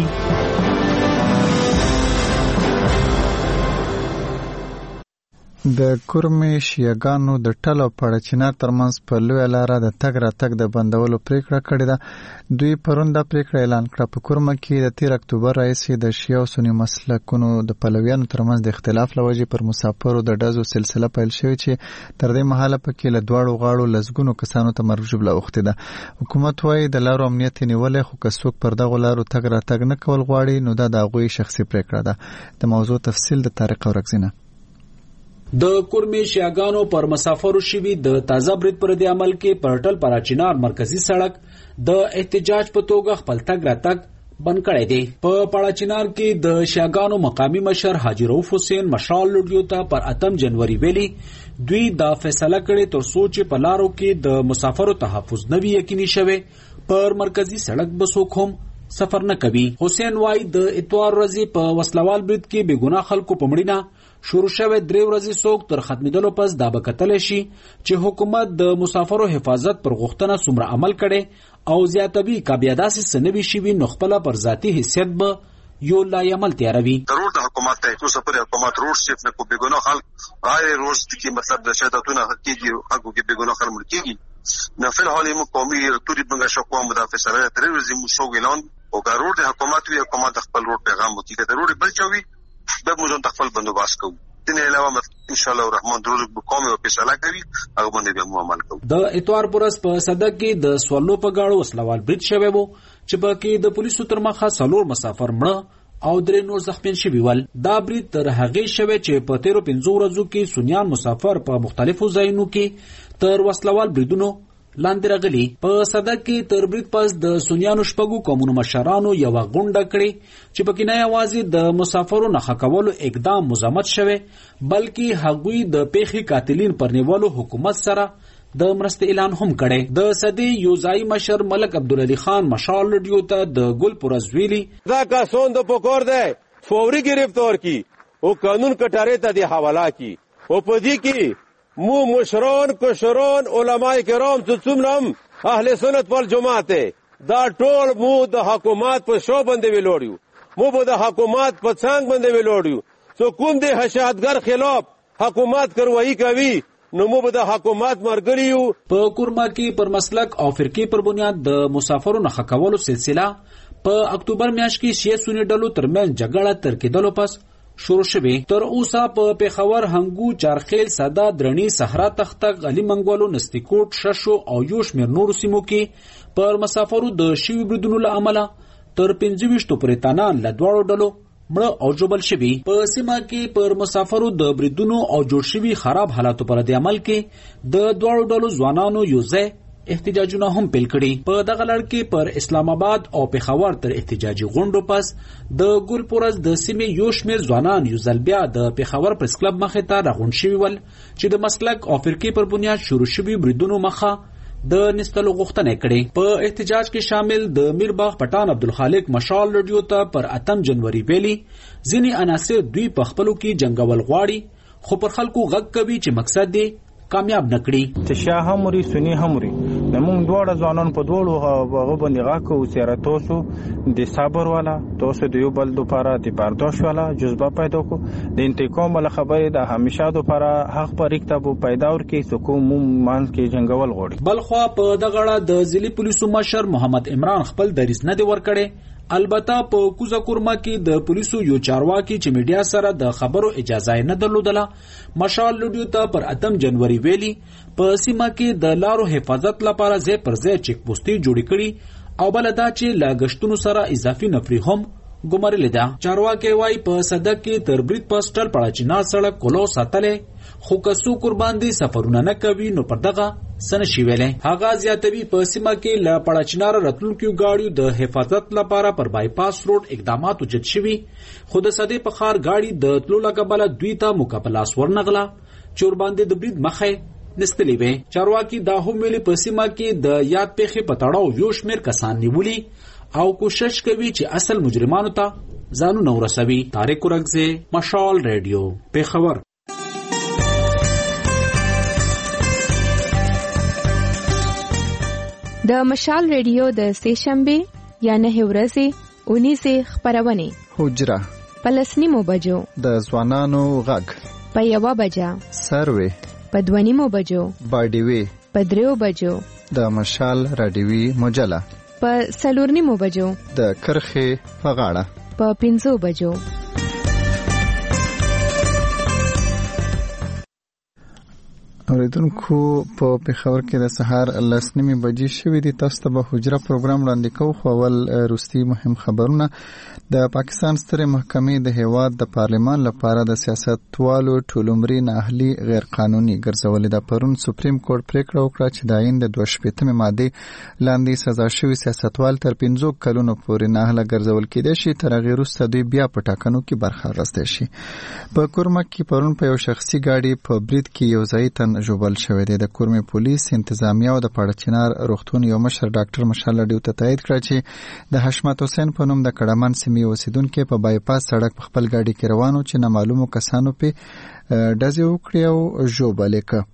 د کورمې شیعاګانو د ټلو پړچینار ترمنځ په لویه لاره د تګ راتګ د بندولو پریکړه کړې ده. دوی پرون دا پریکړه اعلان کړه. په کورمه کې د تیر اکتوبر راهیسې د شیعه او سني مسلکونو د پلویانو ترمنځ د اختلاف لوجې پر مسافرو د ډزو سلسله پیل شوې چې تر دې مهاله پکې له دواړو غاړو لزګونو کسانو ته مرګ ژوبله اوښتې ده. حکومت وایي د لارو امنیت نیولې، خو که څوک پر دغو لارو تګ راتګ نه کول غواړي نو دا د هغوی شخصي پریکړه ده. د موضوع تفصیل د طارق اورکزینه. د کورمې شیعاګانو پر مسافرو شوي د تازه برید پر دې عمل کې پرټل پراچینار مرکزی سړک د احتجاج په توګه خپل تګ راتګ بند کړی دی. په پړاچینار کې د شیعاګانو مقامی مشر حاجی رؤف حسین مشال لوډیو ته پر اتم جنوري ویلي دوی دا فیصله کړې تر څو چې په لارو کې د مسافرو تحفظ نه وي یقیني شوی، پر مرکزی سړک به څوک هم سفر نه کوي. حسین وای د اتوار ورځې په وسلوال برید کې بې ګناه خلکو په مړینه شروع شوی درې ورځې څوک تر ختمېدلو پس دا به کتلی شي چې حکومت د مسافرو حفاظت پر غوښتنه څومره عمل کړی او زیاتوي که بیا داسې څه نه وي شوي نو خپله پر ذاتي حیثیت به یو لای عمل تیاروي. ضرور د حکومت ته تو سفر حکومت روډ سیف نه کو بې ګناه خلک غیر روز کی مطلب د شهادتونه کېږي هغه کې بې ګناه خلک مړ کېږي. نه فل حال مو قومي توري بنګا شکوه مدافع سره تروریزم مو اعلان او ضرور د حکومت وی حکومت خپل روډ پیغام وتی کې ضروري بل چوي د موږ ته خپل بندوبست کوو. دین علاوه ان شاء الله الرحمن دروز به قوم او فیصله کوي هغه باندې به عمل کوو. د اتوار پرس په صدق کې د سوالو په گاړو وسلوال برید شوی وو چې په کې د پولیسو تر مخه څلور مسافر مړه او درې نور زخمیان شوي ول. دا برید تر هغې شوی چې په تیرو پنځو ورځو کې سنیان مسافر په مختلفو ځایونو کې تر وسلوال بریدونو لاندې راغلي. په صدق کې تر برید پس د سنیانو شپږو قومونو مشرانو یوه غونډه کړې چې پکې نه یوازې د مسافرو نښه کولو اقدام مزمت شوی بلکې هغوی د پیښې قاتلین پر نیولو حکومت سره د مرستې اعلان هم کړی. د صدې یو ځایي مشر ملک عبدالعلي خان مشال لډیو ته د ګل پرز ویلي دا کسان د پکار دی فوري گرفتار کی او قانون کټارې ته دی حواله کی او په دې کې مو مشران کشران علماء کرام چې څومره اهل سنت والجماعت دا ټول مو د حکومت په شو باندې ویلوړیو، مو به د حکومت په څنګ باندې ویلوړیو. سو کوم د حشادګر خلاف حکومت کاروایی کوي نو مو به د حکومت مرګري یو. په کورما کې پر مسلک او فرقې پر بنیاد د مسافرو نښه کولو سلسله په اکتوبر میاشت کې شیعه سني ډلو ترمنځ جګړه تر کېدلو پس شروع شوی. تر اوسه په پیښور، هنګو، چارخیل، ساده، درنی، صحرا تختق، علي منګولو، نستیکوټ، ششو او یو شمېر نورو سیمو کې پر مسافرو د شوي بریدونو له امله تر پنځه ویشتو پورې تنان له دواړو ډلو مړه او ژوبل شوي. په سیمه کې پر مسافرو د بریدونو او جوړ شوي خراب حالاتو پر د عمل کې د دواړو ډلو ځوانانو یو ځای احتجاجونه هم پیل کړي. په دغه لړ کې پر اسلام آباد او پیښور تر احتجاجي غونډو پس د ګل پورز د سیمې یو شمېر ځوانان یو ځل بیا د پیښور پریس کلب مخې ته راغونډ شوي ول چې د مسلک او فرقې پر بنیاد شروع شوي بریدونو مخه د نستلو غوښتنه کړي. په احتجاج کې شامل د میرباغ پټان عبدالخالق مشال لډیو ته پر اتم جنوري ویلي ځینې عناصر دوی په خپلو کې جنګول غواړي خو پر خلکو غږ کوي چې مقصد دی کامیاب نکړي. چې شاه هم مري سني هم مري موږ دواړه ځوانان په دواړو هغه باندې غاکو سیاره توسو د صبر والا توسو د یو بل دوپاره د برداشت والا جذبه پیدا کو د انتقام ول خبرې د همیشه دوپاره حق پر کتابو پیدا ور کې سکو مو مان کې جنگول غوړي. بلخوا په دغړه د ځلي پولیسو مشر محمد عمران خپل دریز نه دی ور کړي. البته په کوزه کورما کې د پولیسو یو چارواکي چې میډیا سره د خبرو اجازه نه درلودله مشال لډیو ته پر اتم جنوري ویلي په سیمه کې د لارو حفاظت لپاره ځای پر ځای چیک پوسټي جوړې کړي او بل دا چې لا غشتونو سره اضافي نفري هم ګمارلې ده. چارواکي وایي په صدق کې تر برید پاستل پړاچینا سړک کولو ساتلې خو کسو قربان دي سفرونه نه کوي نو پر دغه سن شي ویلې. هغه زیاتوي په سیمه کې ل پړاچینار راتلونکو گاډیو د حفاظت لپاره پر بایپاس روډ اقدامات وجد شوي خو د صدې په خار گاډي د تلو لګبله دوی ته مقابله ورنغله چور باندې د برید مخه نستلې وي. چارواکي دا هم ویلي په سیمه کې د یاد پیښې په تړاو یو شمېر کسان نیولي او کوشش کوي چې اصل مجرمانو ته ځانونه ورسوي. طارق اورکزی، مشال ریډیو، پیښور. د مشال ریډیو د سهشنبه یا نه ورځې اونیزه خبرونه حجره پلسنیمو بجو د ځوانانو غږ په یوه بجه، سروې په دوه نیمو بجو، باډیوي په دریو بجو، د مشال راډیوي مجله په څلور نیمو بجو، د کرخې په غاړه په پنځو بجو. اوریدونکو په پېښور کې د سهار لس نیمې بجې شوې دي. تاسو ته به حجره پروګرام وړاندې کوو. خو اول وروستي مهم خبرونه. د پاکستان سترې محکمې د هیواد د پارلمان لپاره د سیاستوالو ټولعمري نااهلي غیر قانوني ګرځولې ده. پرون سپریم کورټ پریکړه وکړه چې د آئین د دوه شپېتمې مادې لاندې سزا شوي سیاستوال تر پنځو کلونو پورې نااهله ګرځول کېدای شي. تر هغې وروسته دوی بیا په ټاکنو کې برخه اخیستی شي. په کورمک کې پرون په یو شخصي ګاډي په برید کې یو ځایي تن ژوبل شوی دی. د کورمې پولیس، انتظامیه او د پاړچینار روغتون یو مشر ډاکټر مشال لډیو ته تایید کړه چې د حشمت حسین په نوم د کړمن سیمې اوسیدونکي په بایپاس سړک په خپل ګاډي کې روانو چې نامعلومو کسانو په ډزې وکړې او ژوبل یې کړ.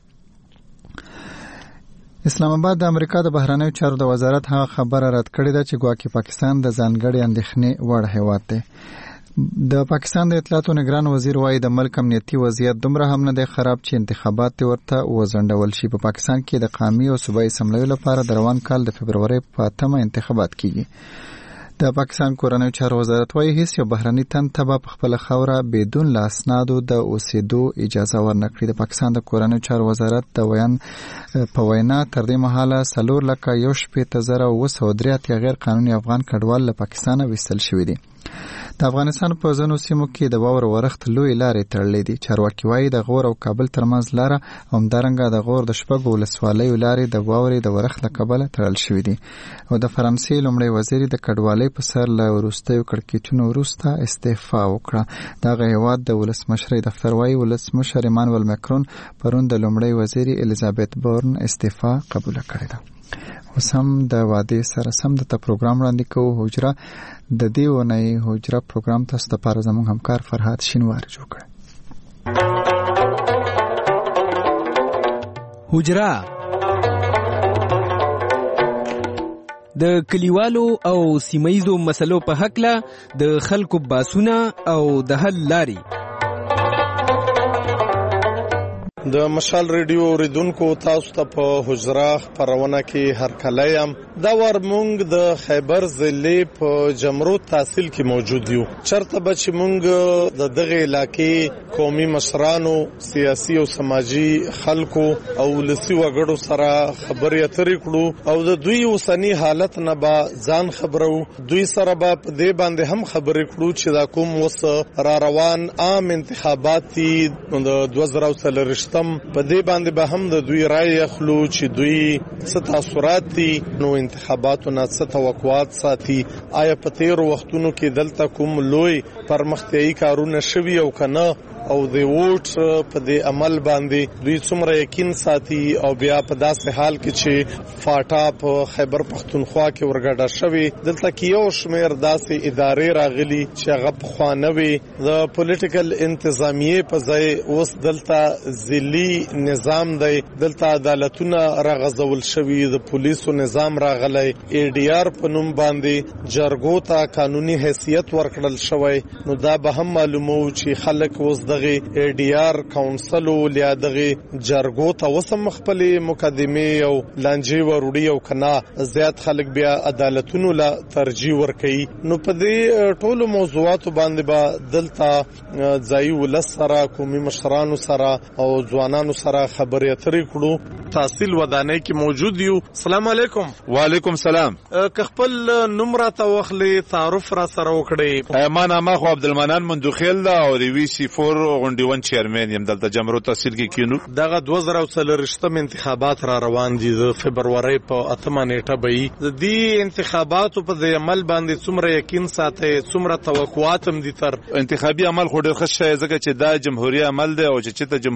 اسلام آباد د امریکا د بهرنیو چارو د وزارت هغه خبره رد کړې ده چې ګواکې پاکستان د ځانګړې اندېښنې وړ هېواد دی. د پاکستان د اطلاعاتو نگران وزیر وايي د ملک امنیتي وضعیت دومره هم نه دی خراب چې انتخابات ورته وځنډول شي. په پاکستان کې د قومي او صوبایي اسمبلیو لپاره د روان کال د فبرورۍ په اتمه انتخابات کیږي. د پاکستان کورنیو چارو وزارت وايي هیڅ یو بهرني تن ته به په خپله خاوره بدون له اسنادو د اوسېدو اجازه ورنکړي. د پاکستان د کورنیو چارو وزارت د ویان په وینا تر دې مهاله څلور لکه یو شپېته زره اوه سوه درې اتیا غیر قانوني افغان کډوال له پاکستانه ویستل شوي دي. د افغانستان په ځینو سیمو کې د واورو ورښت لوی لارې تړلې دي. چارواکي وایي د غور او کابل ترمنځ لاره او همدارنګه د غور د شپږو ولسوالیو لارې د واورې د ورښت له کبله تړل شوي دي. او د فرانسې لومړی وزیر د کډوالۍ په سر له وروستیو کړکېچونو وروسته استعفا وکړه. دغه هیواد د ولسمشرۍ دفتر وایي ولسمشر ایمانویل مکرون پرون د لومړی وزیر الیزابت بورن استعفا قبول کړې ده. اوس هم د وعدې سره سم د ته پروګرام وړاندې کوو. حجره د دې اونۍ حجره پروګرام تاسو دپاره زموږ همکار فرهاد شینواري جوړ کړی. حجره د کلیوالو او سیمایزو مسلو په هکله د خلکو باسونه او د حل لاري. د مشال ریډیو اوریدونکو تاسو ته په حجره خپرونه کې هرکلی یم. دا وار موږ د خیبر ضلع په جمرود تحصیل کې موجود یو. چرته به چې موږ د دغه علاقې قومي مشرانو، سیاسي او سماجي خلکو او ولسي وګړو سره خبرې اترې کړو او د دوی اوسني حالت نه به ځان خبرو. دوی سره به په دې باندې هم خبرې کړو چې دا کوم اوس را روان عام انتخابات دي د دوه زره څلوېښت په دې باندې به هم د دوی رائے اخلو چې دوی څه تاثرات دي نو انتخاباتو نه څه توقعات ساتي. آیا په تیرو وختونو کې دلته کوم لوی پرمختیایي کارونه شوي او کنه او د ووټ په دې عمل باندې دوی څومره یقین ساتي او بیا په داسې حال کې چې فاټا په خیبر پښتونخوا کې ورګډه شوی دلته کې یو شمېر داسې ادارې راغلي چې هغه پخوانه وي د پولیټیکل انتظامیې په ځای اوس دلته ځلي نظام دی. دلته عدالتونه راغځول شوي، د پولیسو نظام راغلی، ای ډي آر په نوم باندې جرګو ته قانوني حیثیت ورکړل شوی. نو دا به هم معلومو چې خلک اوس دغه ای ډي آر کونسل یا دغه جرګو ته وسم خپل مقدمه او لانجې وروړي او کنا زیات خلک بیا عدالتونو لا ترجیح ورکړي. نو په دې ټولو موضوعاتو باندې با دلته ځای ولسره، قومي مشرانو سره او ځوانانو سره خبرې اترې کړو. تحصیل ودانۍ کې موجود یو. السلام علیکم. وعلیکم سلام. که خپل نوم راته واخلې، تعارف را سره وکړئ. ما نامه خو عبدالمنان مندوخیل ده او د وی سی فور غونډیون چیرمن یم. دلته جمرو تحصیل کې کینو. دغه دوه زره څلوېښتم انتخابات را روان دي د فبرورۍ په اتمه نیټه به وي. د دې انتخاباتو په دې عمل باندې څومره یقین ساتئ، څومره توقعات هم دي؟ تر انتخابي عمل خو ډېر ښه شی ځکه چې دا جمهوریت عمل دی او چې چې ته جمهوریت عمل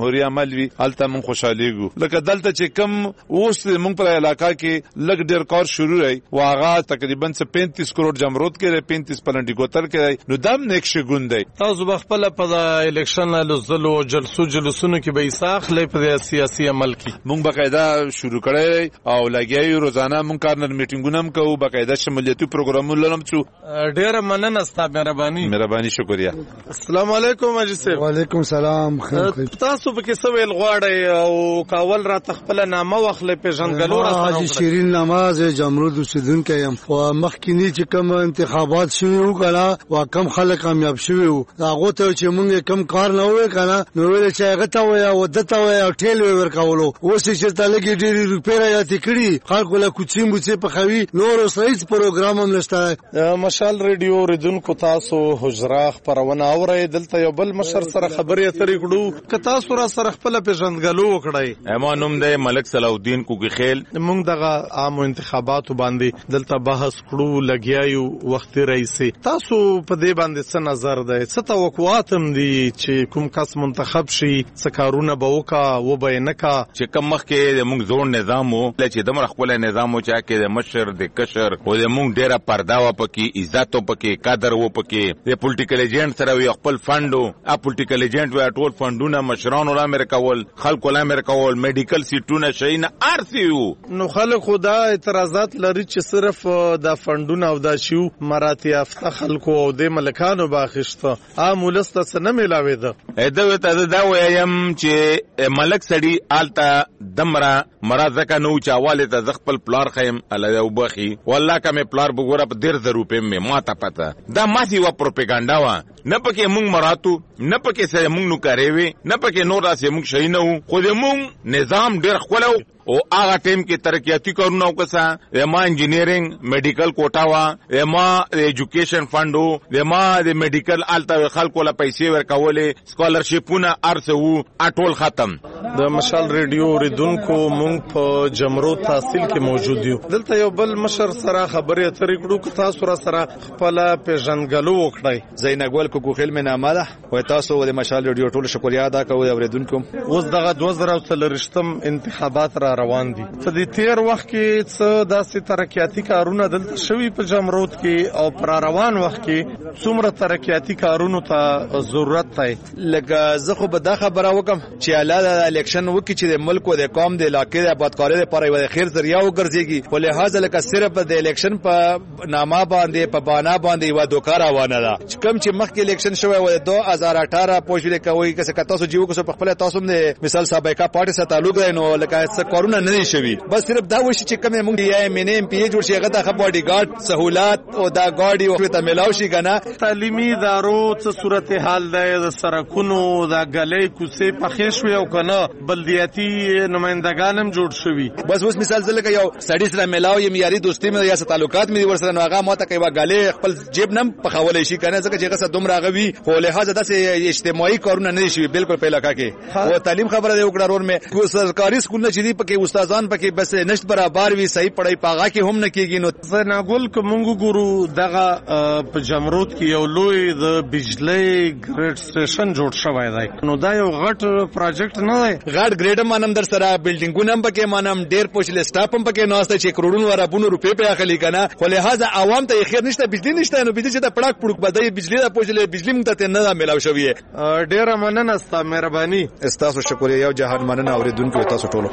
مال وي هلته مونږ خوشالېږو. لکه دلته چې کم اوس مونږ پر علاقه کې لږ ډېر کار شروع دی او هغه تقریبا څه پینتیس کروڑ جمرود کې دی، پینتیس پلنډي کوتل کې دی، نو دم نیک شګون دی. تاسو به خپل په د الیکشن لزلو جلسو جلسونو کې به حساب لې په سیاسي عمل کې مونږ بقاعده شروع کړی او لګیایو روزانه مونږ کارنر میټینګونه هم کوو، بقاعده شمولیتي پروګرامونه لرم څو. ډېر مننه ستاسو مهرباني. مهرباني شکریہ. السلام علیکم حاجی صاحب. وعلیکم السلام. خیر تاسو په کې څه ویل غواړئ او کاول را تخپل نامه واخلې پیژنګلو را سره؟ حاجی شیرین نماز جمرود اوسیدونکو یم او مخکینی چې کوم انتخابات شوي وو کنه وا کم خلک کامیاب شوي وو هغه ته چې موږ کم کار نه وې کنه نو ویل چې هغه ته وای او دته وای او ټیل ورکولو. اوس چې تلګي ډېری روپې را یاتې کړي خلکو له کوڅې موڅې په خوي نور اوس هیڅ پروګرام هم نشته. مشال ریډیو ریدونکو تاسو حجرا خبرونه اورئ. دلته یو بل مشر سره خبرې اترې کړو که تاسو را سره خپل پیژندګلو وکړئ. اما نوم دی ملک صلاح الدین کوګی خیل. موږ دغه عام انتخاباتو باندې دلته بحث کړو لګیایو وخت رئیسي. تاسو په دې باندې څه نظر دی؟ څه توقعات هم دي چې کوم کس منتخب شي څه کارونه به وکا و به نه کا؟ چې کم مخکې د موږ زوړ نظام وو چې دمر خپل نظام و چې کې د مشر د کشر او د موږ ډیره پردا و پکې عزت و پکې قدر و پکې د پولیټیکل ایجنټ سره وي خپل فندو ا پولیټیکل ایجنټ و ټول فندونه مشران ولا امریکا ول خلکو لا امریکا ول میډیکل سیټونه شین ارسیو. نو خلک خدا اعتراضات لري چې صرف د فندونه او د شیو مراتب یافته خلکو او د ملکانو باخښته عام ولست څه نه ملاوي ده. دا ته دا وایم چې ملک سړي آلته دمره مرزکه نو چاواله ته زغپل پلار خیم الله او بخي والله کمه پلار بګوره په ډیر زر روپې مې ما ته پته دا ماسي و پروپاګاندا وا نه پکې مونږ مراتو نه پکې سره مونږ نو کاروي نه پکې نور راسه مونږ شي نه وو خو دې مونږ نظام ډیر خپلو او هغه ټیم کې ترقیاتی کارونه وکړه. اما انجینیرینګ میډیکل کوټا وا اما ایجوکیشن فندو اما د میډیکل الته خلکو له پیسې ورکولې سکالرشیپونه ارسو اټول ختم. د مشال ریډیو ریدونکو مونږ په جمرو تحصیل کې موجود یو. دلته یو بل مشر سره خبرې اترې کړو که تاسو را سره خپل پیژنګلو وکړئ. زینګول کوکو خیل مې نامه ده او تاسو د مشال ریډیو ټول شکریا ادا کوو اوریدونکو. اوس دغه دوه زره څلورشتم انتخابات را روان دي. په دې تیر وخت کې څه داسې ترقیاتی کارونه دلته شوي په جمرود کې او پر روان وخت کې څومره ترقیاتی کارونو ته ضرورت دی؟ لکه زه خو به دا خبره وکم چې الله د الیکشن وکړي چې د ملک او د قوم د علاقې د آبادکارۍ لپاره یو خیر ذریعہ وګرځيږي. په لحاظ لکه صرف د الیکشن په نامه باندې په بانا باندې یو دوکار روانه ده. کم چې مخکې الیکشن شوی و دو هزار اٹھارہ پوښتنه کوي که تاسو جیو کو په خپل تاسو د مثال سابقه پارټي سره تعلق دی نو لکه څه کارونه نه شوی بس صرف دا وشي چې کوم موږ یا ایم ان ایم پی جوړ شي هغه د باډي ګارد سہولات او دا ګاډي او ته ملاو شي کنه. تعلیمي ادارو څه صورتحال ده د سرکونو د غلې کوڅې په خښوي او کنه بلدیاتي نمائندگان هم جوړ شوی. بس اوس مثال زله یو سړی سره ملاو یم یاري دوستي مې یا تعلقات مې ورسره نو هغه ماته کوي غلې خپل جیب نم په خولې شي کنه ځکه چې هغه سره دومره غوي په لحاظ د اجتماعي کارونه نه شي بالکل په علاقه کې. او تعلیم خبره دی وکړه ور مې سرکاري سکول نه چي پکې استادان پکې بس نشت برابر وي صحیح پړای پاغه کې هم نه کیږي. نو زناګل کومګو ګورو دغه په جمرود کې یو لوی د بجلی ګریډ سټیشن جوړ شوی دی. نو دا یو غټ پروجیکټ نه دی. غټ ګریډ مانم در سره بلډینګونه هم پکې مانم ډیر پوښل سټاپ هم پکې نواسته چې کروڑونو ورابونو روپې په اخلي کنه. خو لہذا عوام ته خیر نشته بجلی نشته نو بجلی چې ته پړک پړک بدای بجلی دا پوښلې بجلی مونږ ته نه ملاو شوی. ډیره مننه ستاسو مهرباني. تاسو شکریا یو جهان مننه اوریدونکو تاسو ټولو.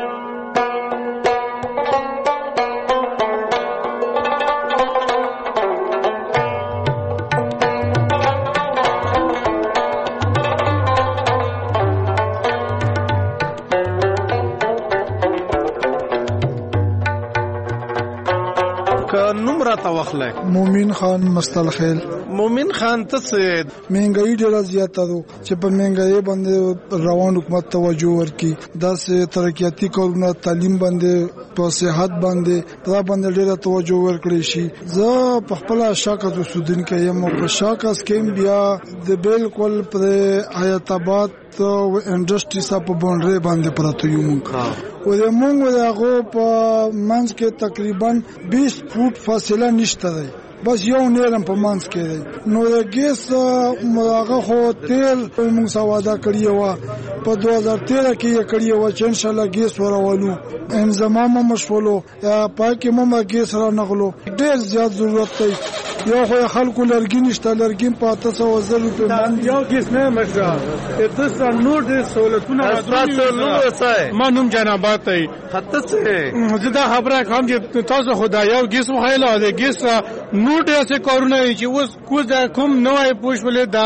نوم را توخله مومن خان مستلخیل. مومن خان ته څه مهنګي ډیره زیاته ده چې په مهنګي باندې روان حکومت توجه ورکړي. دا سه ترقیاتی کارونه تعلیم باندې په صحت باندې دا باندې ډیره توجه ورکړي شي. زه په خپل شاکه سودین کې یم په شاکه سکیم بیا د بالکل پر حیات آباد او انډستری سره په باندې باندې پراته یو مونږ او د مونږ دغه په منځ کې تقریبا بیس فوټ فاصله نشته ده. بس یو نیرم په منځ کې دی. نو د ګیس هغه خو تیل موږ سوادا کړی و په دوه هزار تیرہ کې یې کړی و چې ان شاء الله ګیس ورولو انضمام مشولو پاکي مم ګیس را نغلو ډېر زیات ضرورت دی. یو خو خلکو لرګي نشته لرګي په تاسو وزل په باندې یو کیس نه مشه تاسو نو د سہولتونه تاسو نو وسای ما نوم جنابات ای خطه څه زدا خبره کوم چې تاسو خدای یو کیس وخایله د کیس نو ډېر څه کارونه چې اوس کوزه کوم نوې پوښولې دا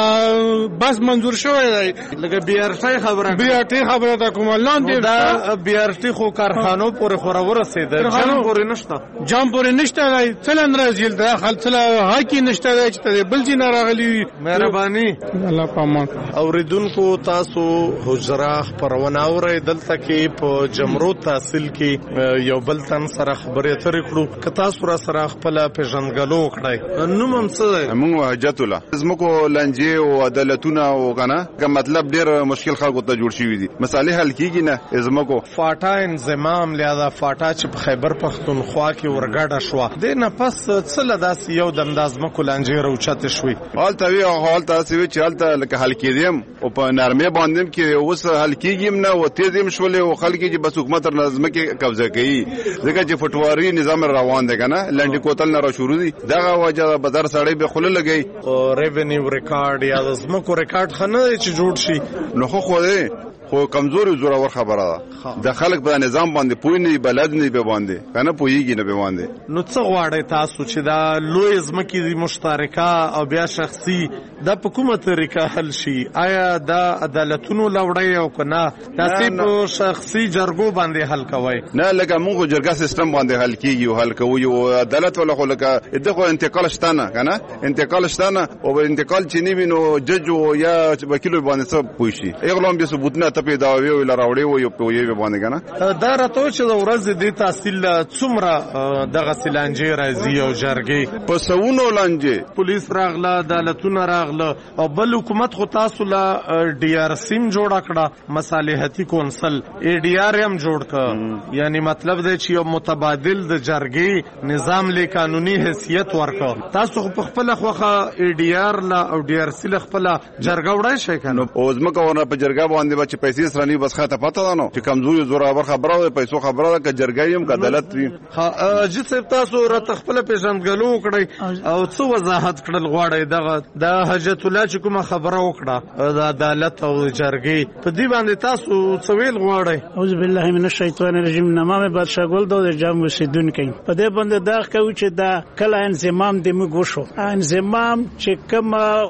بس منظور شوی دی لکه بي ار ټي خبره بي ار ټي خبره دا کوم لاندې دا بي ار ټي خو کارخانو پورې خورور رسیدل جام پورې نشته جام پورې نشته څلن راځي دا خلک هاکی نشته چې ته بل ځای نه راغلی. مهرباني الله پامان. اوریدونکو تاسو حجره خبرونه اورئ دلته کې په جمرود تحصیل کې یو بل تن سره خبرې اترې کړو که تاسو را سره خپل پیژندګلو وکړئ. نوم هم څه دی؟ موږ حجت الله زموږ لنجې او عدالتونه او کنه که مطلب ډېر مشکل خلکو ته جوړ شوي دي مسالې حل کیږي نه زموږ فاټا انضمام لہذا فاټا چې په خیبر پښتونخوا کې ورګډه شوه د نه پس څه لداسې یو دم دازمه کولانجې راوچته شوې حالته وی حالته سوي چې حالته لکه حل کېدم او په نرمه باندې کې اوس حل کېږم نه او تیزم شولې او خلک چې بس حکومت تر نظم کې قبضه کوي ځکه چې فټواری نظام روان دی کنه لنډي کوتل نه را شروع دي دغه وجه بدر سړی به خله لګي او ریونیو ریکارډ یا زمکو ریکارډ خنه چې جوړ شي نو خو خو دی خو کمزوري زوره خبره ده د خلک په نظام باندې پوی نه بلد نه به باندې کنه پویږي نه به باندې. نو څه غواړی تاسو چې دا لوی ځمکې مشترکه او بیا شخصي دا په کومه طریقه حل شي؟ آیا دا عدالتونو لوړی او کنه تاسو په شخصي جرګو باندې حل کوئ؟ نه لکه موږ جرګه سیستم باندې حل کیږي او حل کوي او عدالت ولا خو لکه دغه انتقال شته نه کنه انتقال شته نه او انتقال چې نیوي نو جج او یا وکیل باندې څه پوي شي اغلام به ثبوت نه په دا ویو لاره وړي وي په یوه باندې کنه دا راته چې د ورځ د تحصیل څومره دغه سلانجې راځي او جرګې په سونو لانجې پولیس راغله عدالتونه راغله او بل حکومت خو تاسو لا ډي ار سیم جوړ کړه مصالحتي کونسل ای ډي ار هم جوړ کړ یعنی مطلب دی چې یو متبادل د جرګې نظام له قانوني حیثیت ورکړ تاسو په خپل خوخه ای ډي ار لا او ډي ار سی له خپل جرګه وړای شي کنه او ځمکه ورنه په جرګه باندې چې پیسې سرانی بس خاطه پته ده نو چې کمزوري زوره خبره ده پیسو خبره ده ک جرګایم ک عدالت وي ها چې صاحب تاسو را تخپل پیژندګلو وکړئ او څه وضاحت کړل غواړئ دغه د حجت الله چې کومه خبره وکړه د عدالت او جرګې په دې باندې تاسو څه ویل غواړئ؟ اعوذ بالله من الشیطان الرجیم نامه بادشاہ ګل د جام وسیدونکو په دې باندې دا کوي چې دا کله انضمام د موږ وشو انضمام چې کوم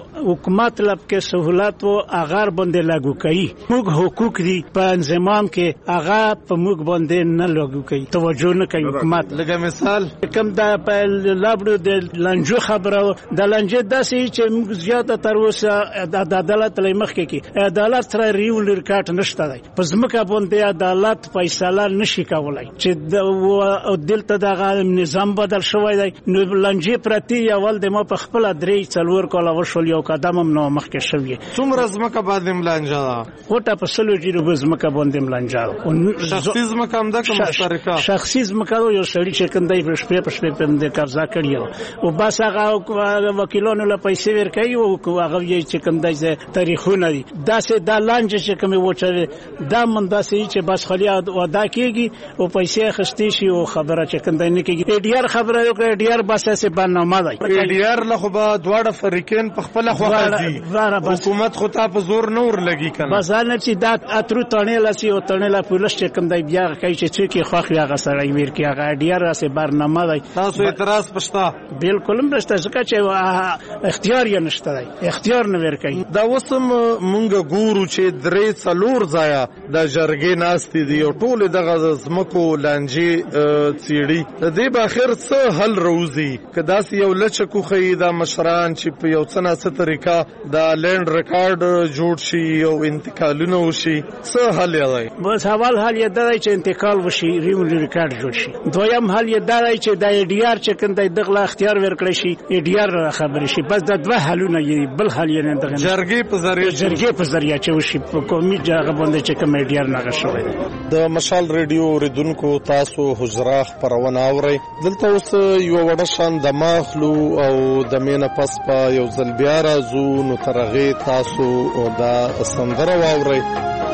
حکومت لب کې سہولت او اغار باندې لاګو کوي موږ حقوق دي په انضمام کې هغه په موږ باندې نه لاګو کوي توجه نه کوي حکومت. لکه مثال کوم دا په لابړو د لنجو خبره د لنجې داسې چې موږ زیاته تر اوسه د عدالت لې مخ کې عدالت تر ریول ریکارډ نشته دی په ځمکه باندې عدالت فیصله نشي کولای چې دلته دغه نظام بدل شوی دی نو لنجې پرتی اول د ما په خپل درې څلور کاله وشول یو قدم هم نو مخ کې شوی څومره ځمکه باندې ملانجه وټه په سلو جیرو ځمکه باندې ملانجه شخصي ځمکه هم ده کوم مشترکه شخصي ځمکه یو سړی چې کوم دی په شپې په شپې باندې قبضه کړی او بس هغه وکیلانو له پیسې ورکوي او هغه یې چې کوم دی تاریخونه دي داسې د لانجه چې کوم وچره دا من داسې چې بس خلی ودا کیږي او پیسې خستې شي او خبره چې کوم دی نه کیږي ای ډی آر خبره یو ای ډی آر بس اسه برنامه دی ای ډی آر له خو به دواړه فریقین په خپل خوخه دي حکومت خو ته په زور نور لګي کنه بس نه چې دا اترو تڼه لسی او تڼه لا پولیس چې کوم دی بیا کوي چې څوک خوخ هغه سره ویر کی هغه ای ډی آر اسه برنامه دی تاسو اعتراض پښتا بالکل هم نشته ځکه چې اختیار یې نشته دی اختیار نه ور کوي دا وسم مونږ ګورو چې درې څلور ځای د جرګې ناستې دي او ټول دغه زمکو لانجې چیړي د دې باخر څه حل روزي کدا سی یو لچکو خې دا مشران چې په یو څه نه څه طریقه دا لند ریکارډ جوړ شي او انتقالونه وشي څه حل یې بس اول حل یې دا چې انتقال وشي ریمو ریکارډ جوړ شي دویم حل یې دا چې د ای ډي آر چې کنده دغه اختیار ورکړي شي ای ډي آر خبرې شي بس د دوه حلونه یې بل حل یې نه دغه جرګې په ذریعہ جرګې په ذریعہ چې وشي په قومي جګه باندې چې کوم ای ډي آر نه شوی د مشال ریډیو اوریدونکو تاسو حجره خبرونه اورئ دلته اوس یو وړه شان د ماخلو او د مینه پس په یو ځل بیا راځو نو ترغه تاسو دا سندره واورئ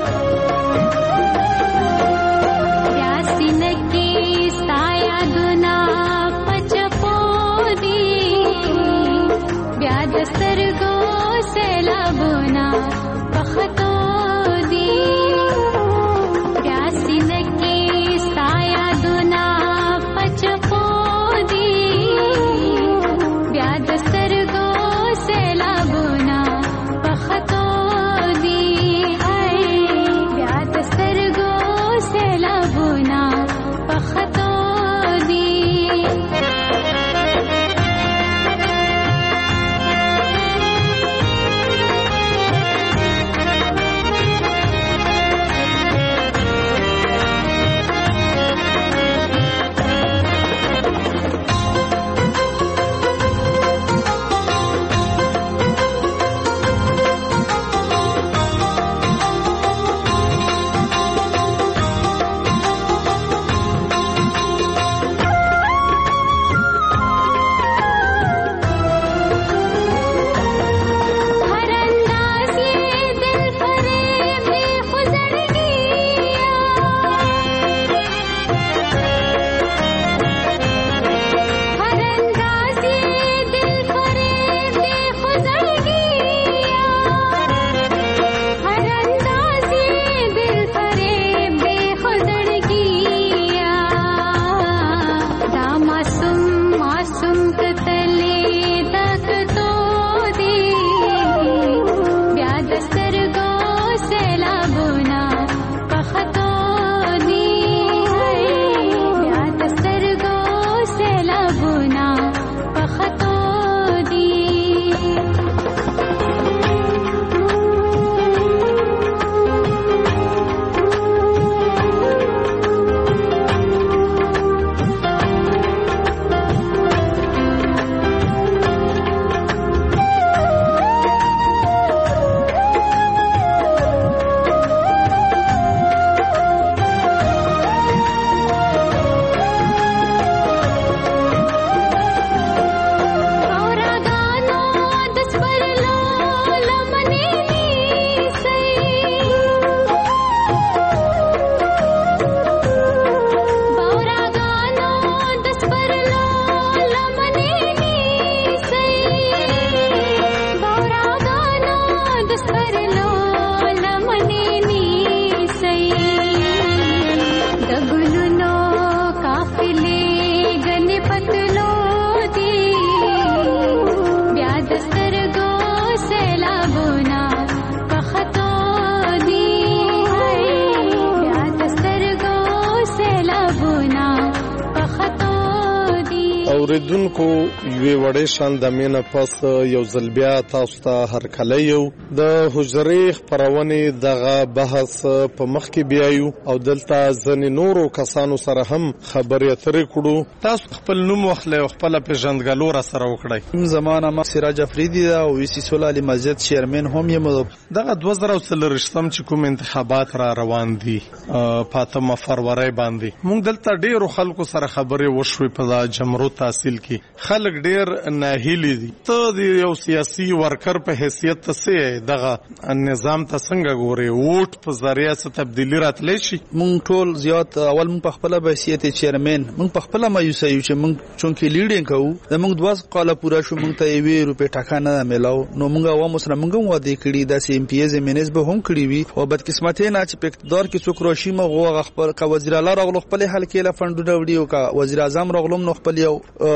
اوریدونکو یوې وړې شان د مینه پس یو ځل بیا تاسو ته هرکلی یو د حجرې خپرونې دغه بحث په مخ کې بیایو او دلته ځینې نورو کسانو سره هم خبرې اترې کړو تاسو خپل نوم واخلئ او خپله پیژندګلو را سره وکړئ زما نامه سراج افریدي ده او ویسي سول علي مسجد چیرمن هم یم دغه دوه زره او څلوېښتم چې کوم انتخابات را روان دي په اتمه فروری باندې موږ دلته ډېرو خلکو سره خبرې وشوې په جمرو تحصیل کې خلک ډېر ناهیلي دي ته د یو سیاسي ورکر په حیثیت ته څه دغه نظام ته څنګه ګورې ووټ په ذریعه څه تبدیلي راتلی شي موږ ټول زیات اول موږ په خپله په حیثیت چیرمن موږ په خپله مایوسه یو چې موږ چونکې لیډینګ کوو د موږ دوه کاله پوره شو موږ ته یوې روپۍ ټاکه نه ده میلاو نو موږ عوامو سره موږ هم وعدې کړي داسې ایم پي ایز ایم به هم کړي وي او بدقسمتۍ نه چې په اقتدار کې څوک راشي موږ هغه خپل که وزیر اعلی راغلو خپلې حل کېله فنډونه وړي او که وزیر اعظم راغلو نو خپل یو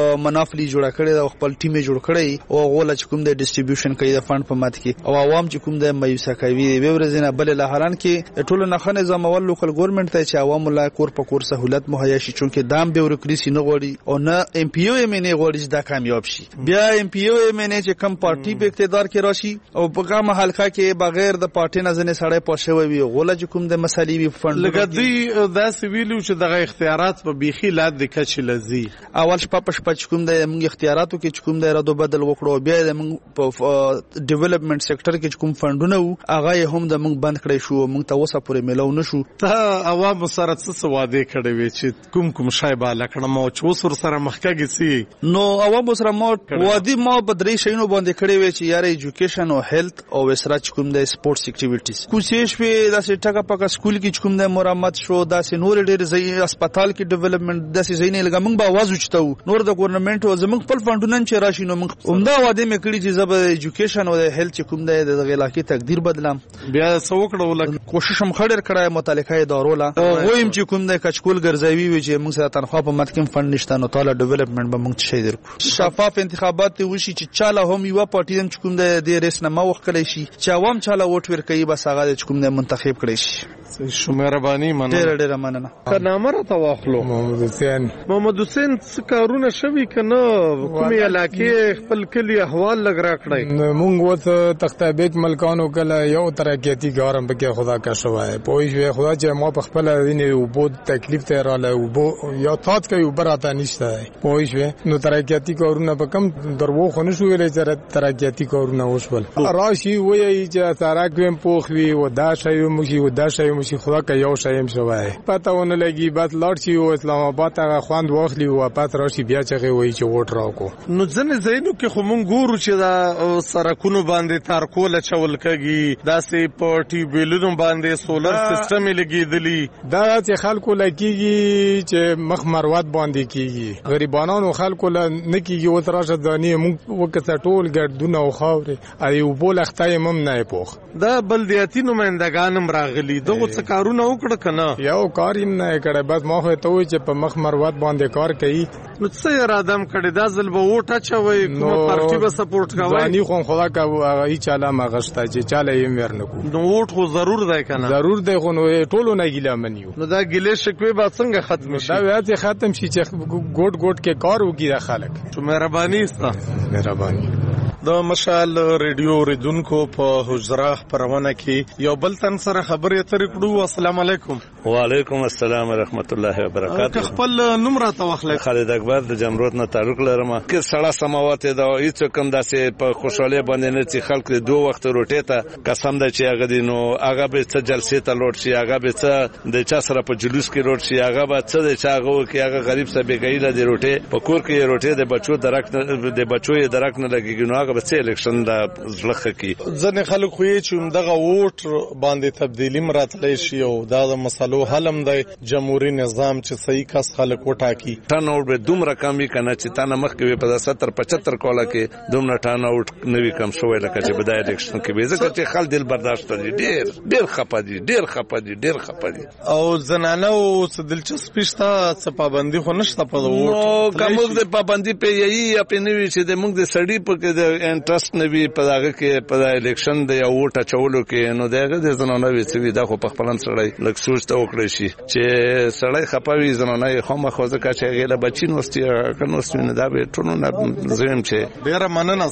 منافلی جوړ کړی دا خپل ټیم جوړ کړی او غوله چې کوم د ډیسټریبیوشن کوي د فند په مات کې او عوام چې کوم د مایوسه کوي به ورځنه بل له حالان کې ټول نه خنه زمول لوکل ګورنمنت ته چې عوام لا کور په کور سہولت مهیا شي چونکه دام بیوروکراسي نه غوړي او نه ام پی او ایم نه غوړي چې دا کامیاب شي بیا ام پی او ایم نه چې کم پارټي په اقتدار کې راشي او په کومه حلقه کې بغیر د پارټي نه ځنه سړی پوښوي وي غوله چې کوم د مسالې وي فند لګدي دا سویلو چې دغه اختیارات په بيخي لاد د کچ لذي اول شپه په شپه کوم د موږ اختیاراتو کې کوم د رادو بدل وکړو بیا د موږ په ډیولپمنٹ سېکټر کې کوم فندونه وو هغه هم د موږ بند کړی شو موږ ته وسه پورې ملو نشو ته عوام سره څه وعده کړې وي چې کوم کوم شای با لکړه مو چې وسور سره مخکږي سي نو عوام سره مو وادي ما بدري شینو باندې کړی وي چې یار ایجوکیشن او هیلث او وسراچ کوم د سپورتس اکټیویټیز کوشش په داسې ټاکا پاکا سکول کې کوم د مرمت شو داسې نور ډېر ځای هسپتال کې ډیولپمنٹ داسې ځای نه لګا موږ به आवाज وچتو نور د ګورنمنت او زموږ خپل فندونه چې راشي نو موږ عمده وعده مې کړی چې زب ایجوکیشن او هیلث کوم د غلاکی تقدیر بدلم بیا څو کړو لکه کوشش هم خړر کړای متعلقه ادارو لا او غویم چې کوم د کچکول ګرځوي وي چې موږ سره تنخواه په مت کې فند نشته نو تعالی ډیولپمنٹ به موږ شي درکو شفاف انتخابات وشي چې چاله هم یو پارټي هم کوم د دې ریس نه مو وکړي شي چې عوام چاله ووټ ورکړي بس هغه چې کوم د منتخب کړي شي شمهربانی مننه ډېر ډېر مننه کنامه را تواخلو محمد حسین محمد حسین څه کارونه شوي کنه کومې علاقې خپل کلی احوال لګ را کړی مونږ وته تخته بیت ملکانو کله یو ترقیاتی ګارم پکې خدا کا شوای پوه خدا چې ما په خپل دیني او بود تکلیف ته را له او یا تات کوي براته نشته پوه نو ترقیاتی کارونه په کم درو خو نه شو ویلې چې ترقیاتی کارونه وشول راشي وایي چې ترقیم پوخوي و دا شی موشي و دا شی موشي خدا کا یو شی هم شوای پتاونه لګي بعد لاړ شي او اسلام آباد هغه خواند واخلي او پات راشي بیا چې وایي چې ووټ راکو نو ځنه زینو کې خو مونږ ګورو چې دا سرکونو باندې تار کوله چول کږي داسې پارټي بیلونو باندې سولر سیستم لګیدلی دا چې خلکو لګيږي چې مخ مروت باندې کیږي غریبانو خلکو لا نه کیږي او تراشه دانی مونږ وکړه ټول ګردونه او خاورې ایو بول اختای مم نه پوخ دا بلدیاتی نمائندگان هم راغلي دغه څه کارونه وکړه کنه یو کار یې نه کړی بس ما خو ته وای چې په مخ مروت باندې کار کوي نو څه اراده م کړی دا ځل به وټه چوي کومه پارټي به سپورټ کوي ځاني خو خدا کا هغه چاله ما غشتا چې چاله یې ورنکو نو وټ خو ضرور دی کنه ضرور دی خو نو ټولو نه ګیلا منیو نو دا ګیله شکوي به څنګه ختم شي دا وایي ختم شي چې ګوټ ګوټ کې کار وکړي خلک تو مهرباني ستا مهرباني د مشال ریډیو ریدونکو په حجره خبرونه کې یو بل تن سره خبرې اترې کړو السلام علیکم وعلیکم السلام ورحمت الله وبرکاته خپل نوم راته واخلئ خالد اکبر د جمرود نه تعلق لرم کې سړه سماوات دا هیڅ کم داسې په خوشاله باندې نه چې خلک د دوه وخت روټې ته قسم ده چې هغه دینو هغه به څه جلسې ته لوټ شي هغه به څه د چا سره په جلوس کې لوټ شي هغه به څه د چا هغه کې هغه غریب سره بیګایله د روټې په کور کې روټې د بچو درک د بچو یې درک نه لګیږي نو هغه به څه الیکشن د ځلخه کې ځنه خلک خو یې چې دغه ووټ باندې تبدیلی مراتلې شي او دا د مسلو حلم دی جمهوریت نظام چې صحیح کس خلک وټاکي ټرن اوټ به دومره کم وي کنه چې تا نه مخکې په ستر پچهتر کوله کې دومره ټرن اوټ نوي کم شوی لکه چې بدای الیکشن کې به ځکه چې خل دل برداشت دي ډیر ډیر خپه دي ډیر خپه دي ډیر خپه دي او زنانه او څه دلچسپي شته څه پابندي خو نشته په ووټ نو کوم د پابندي په یی یا په نوي چې د موږ د سړی په کې د انټرست نوي په دغه کې په د الیکشن د یو ووټ چولو کې نو دغه د زنانه وی څه دا خو په خپلن سړی لک سوچ ته وکړي شي چې سړی خپوي زنانه خو مخ ځکه چې غیله بچی نوستي کنوستي نه دا به ټونو نه زم چې ډیر مننه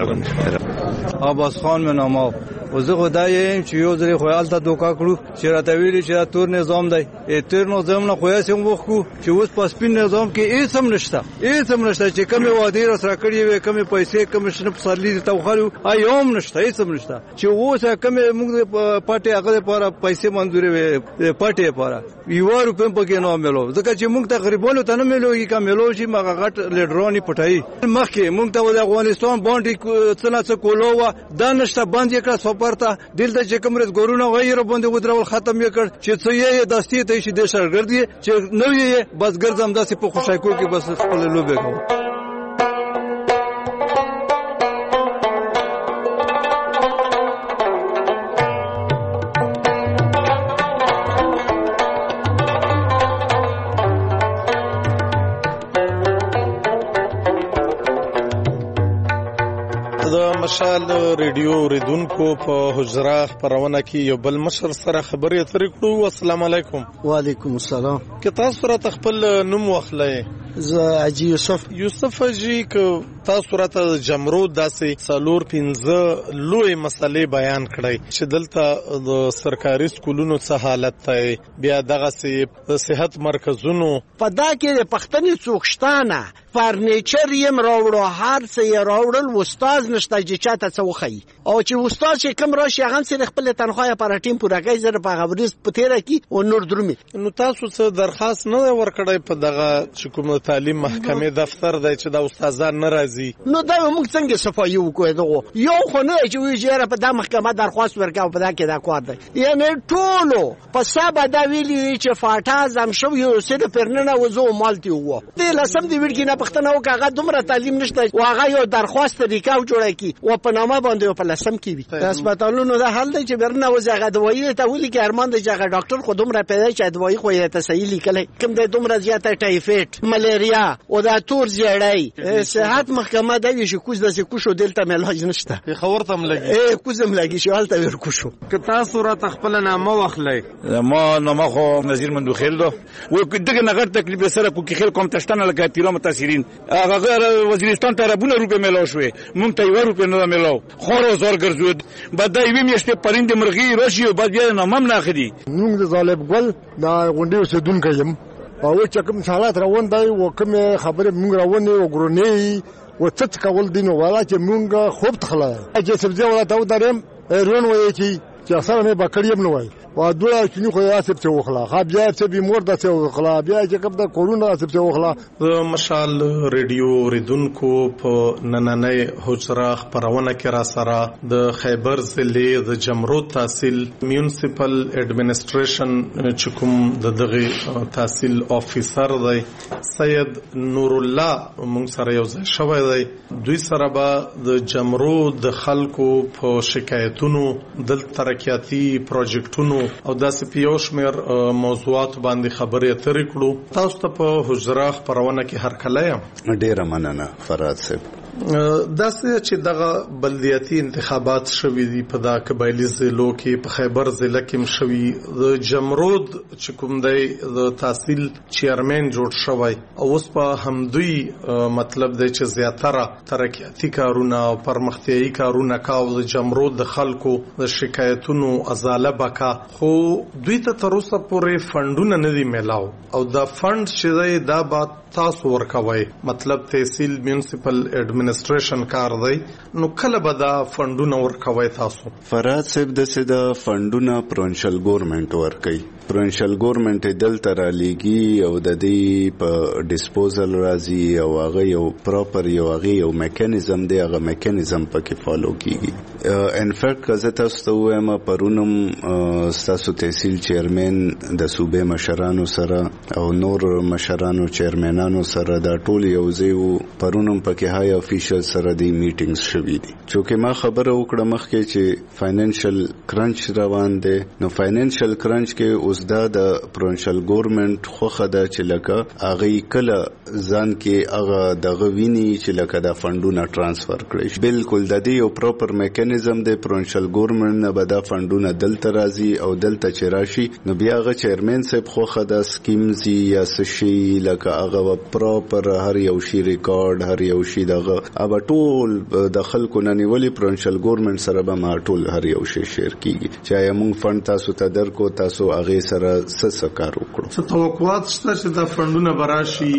ستاسو عباس خان مې نامه او زه خدای یم چې یو ځل خو حالت دوکا کړو چې راته ویلي چې تور نظام دی تیر نظام نه خو یې سم وخو چې اوس په سپین نظام کې هیڅ هم نشته هیڅ هم نشته چې کومه وادي را سره کړی وي کومه پیسې کوم شنه پسرلی ته وخلو ایوم نشته هیڅ هم نشته چې اوس کومه موږ پټه هغه لپاره پیسې منځوري وي پټه لپاره یو روپم پکې نه ملو ځکه چې موږ تقریبا ته نه ملوږي کوم ملو شي مغه غټ لیډرونی پټای مخکې موږ ته د افغانستان باندې څنګه څه کولو دا نشته باندې کړه پرتا دلته چې کومرز ګورونه غیر باندې ودرول ختم یې کړ چې څه یې داستي ته شي د شرګردي چې نو یې بس ګرځم داسې په خوشایکو کې بس خپل لوبه کوم د مشال ریډیو ریدونکو په حجره خبرونه کې یو بل مشر سره خبرې اترې کړو. السلام علیکم. وعلیکم السلام. که تاسو را خپل نوم واخلئ؟ زه حاجی یوسف. یوسف حاجی که تاسو راته جمرو داسې څلور پنځه لوی مسلې بیان کړئ چې دلته د سرکاري سکولونو څه حالت دی، بیا دغسې د صحت مرکزونو په دا کې د پښتنې څوک شته نه، فرنیچر یم راوړو، هر څه یې راوړل، استاد نشته چې چاته څه وښیي، او چې استاد چې کوم راشي هغه سره خپل تنخواه پر ټیم پوره کوي، زه په هغه ورځ په تېره کې او نور درومي. نو تاسو څه درخواست نه دی ورکړی په دغه چې کوم تعلیم محکمې دفتر دی چې دا استادان نه راځي؟ نو دا موږ څنګه صفایي وکړو؟ دغه یو خو نه چې وایي چې په دا محکمه درخواست ورکوو په دا کې دا کار دی، یعنې ټولو په سبا دا ویلي چې فاټا زم شوي اوسې د پرننه وځو مالتي وو دې لسم دې ویل کې نه پښتنه وکړه هغه دومره تعلیم نشته او هغه یو درخواست طریقه جوړه کی او په نامه باندې په لسم کې وي. د هسپتالونو دا حل دی چې برنه وځي هغه دوايي ته ولي کې ارمان دی چې هغه ډاکټر خو دومره پیدا چې دوايي خو یې ته صحیح لیکلی، کوم د دومره زیاته ټایفایډ، ملیریا او دا تور زیړی صحت محکمه دا وی چې کوز د کوشو دلته علاج نشته. خبر تم لګي اے کوزم لګي چې حالت ور کوشو. که تاسو را خپل نامه واخلئ؟ ما نامه خو نظیر مندوخیل دو و دغه نغړ تکلیف سره کو کې خل کوم تشتنه لګا تیرو متاثرین هغه وزیرستان ته ربونه روپې ملو شوې، مونږ ته یو روپې نه ملو، خور زور ګرځود بعد دا یوه میشته پرند مرغی راشي او بعد بیا نامم نه اخلي. موږ د طالب ګل دا غونډې اوسیدونکو یم او چې کوم حالات روان دی او کوم خبره موږ روانې او ګرونې او څه کول دي نو والا چې موږ خوب تخلا چې سبزی ولا تا ودارم رون وایي چې اصل نه بکړیم نو وایي و دوه چې خو یې اسب څه وخلا خا بیا چې بیمور د څه وخلا بیا چې کوم د کورونا اسب څه وخلا. مشال ریډیو ریدونکو په نننۍ حجره خبرونه کې را سره د خیبر ضلع د جمرو تحصیل میونسپل اډمنسټریشن چې کوم د دغه تحصیل افیسر دی سید نور الله مونږ سره یو ځای شوی دی. دوی سره به د جمرو د خلکو په شکایتونو د ترقیاتي پروجیکټونو او داسې په یو شمېر موضوعات باندې خبرې اترې کړو. تاسو ته په حجره خبرونه کې هرکلی یم. ډېره مننه فراد صاحب. داسې چې دغه بلدیاتي انتخابات شوي دي په دا قبایلي ضلعو کې، په خیبر ضلع کې هم شوي، د جمرود چې کوم دی د تحصیل چیرمن جوړ شوی او اوس په همدوی مطلب دی چې زیاتره ترقیاتي کارونه او پرمختیایي کارونه کاو د جمرود د خلکو د شکایتونو ازاله بکا، خو دوی ته تر اوسه پورې فنډونه نه دي میلاو او دا فنډ چې دی دا به تاسو ورکوئ، مطلب تحصیل میونسپل اډمنسټریشن کار دی، نو کله به دا فنډونه ورکوئ تاسو؟ فراد صاحب داسې د فنډونه پرونشل ګورنمنټ ورکوي، پرونشل ګورنمنټ دلته را لیږي او د دې په ډسپوزل راځي او هغه یو پراپر یو هغه یو میکانیزم دی، هغه میکانیزم پکې فالو کیږي. انفیکټ که زه تاسو ته ووایم پرونم ستاسو تحصیل چیرمن د صوبې مشرانو سره او نور مشرانو چیرمنانو سره دا ټول یو ځای وو، پرونم پکې های افیشل سره دی میټینګز شوي دي. چونکې ما خبره وکړه مخکې چې فاینانشل کرنچ روان دی، نو فاینانشل کرنچ کې اوس دا د پرونشل ګورنمنټ خوخه ده چې لکه هغه کله ځان کې هغه دغه ویني چې لکه دا فنډونه ټرانسفر کړي. بالکل د دې یو پراپر میکانیزم دی، پرونشل ګورنمنټ نه به دا فنډونه دلته راځي او دلته چې راشي نو بیا هغه چیرمن صاحب خوخه ده سکیمز یا څه شي لکه هغه پراپر هر یو شي ریکارډ هر یو شي دغه اب ټول د خلکو نه نیولې پرونشل ګورنمنټ سره به ما ټول هر یو شي شیر کیږي چې موږ فند تاسو ته درکو، تاسو هغه سره څه کار وکړو. څه توقعات شته چې دا فنډونه براشي؟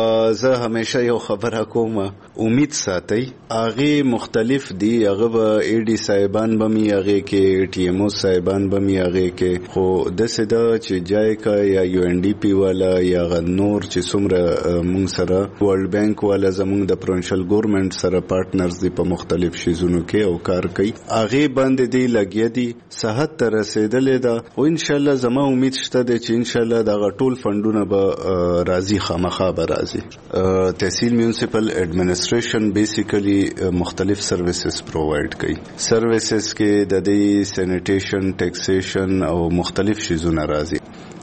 زه همیشه یو خبره کوم، امید ساتئ، هغه مختلف دي، هغه به ای ډي صاحبان به می هغه کې ټي ایم او صاحبان به می هغه کې، خو داسې ده چې جایکا یا یو ان ډي پی والا یا نور چې څومره موږ سره ورلد بانک والا زموږ د پرونشل ګورنمنټ سره پارټنرز دي په مختلف شیزونو کې او کار کوي، هغه باندې دی لګیا دي، صحت ته رسیدلې ده او ان شاء الله زما امید شته دی چې ان شاء الله دا ټول فنډونه به راځي، خامخا به راځي. تحصیل میونسپل اډمنسټریشن بیسیکلی مختلف سرویسز پرووایډ کوي، سرویسز کې د دې سینیټیشن، ټیکسیشن او مختلف شیزونه راځي.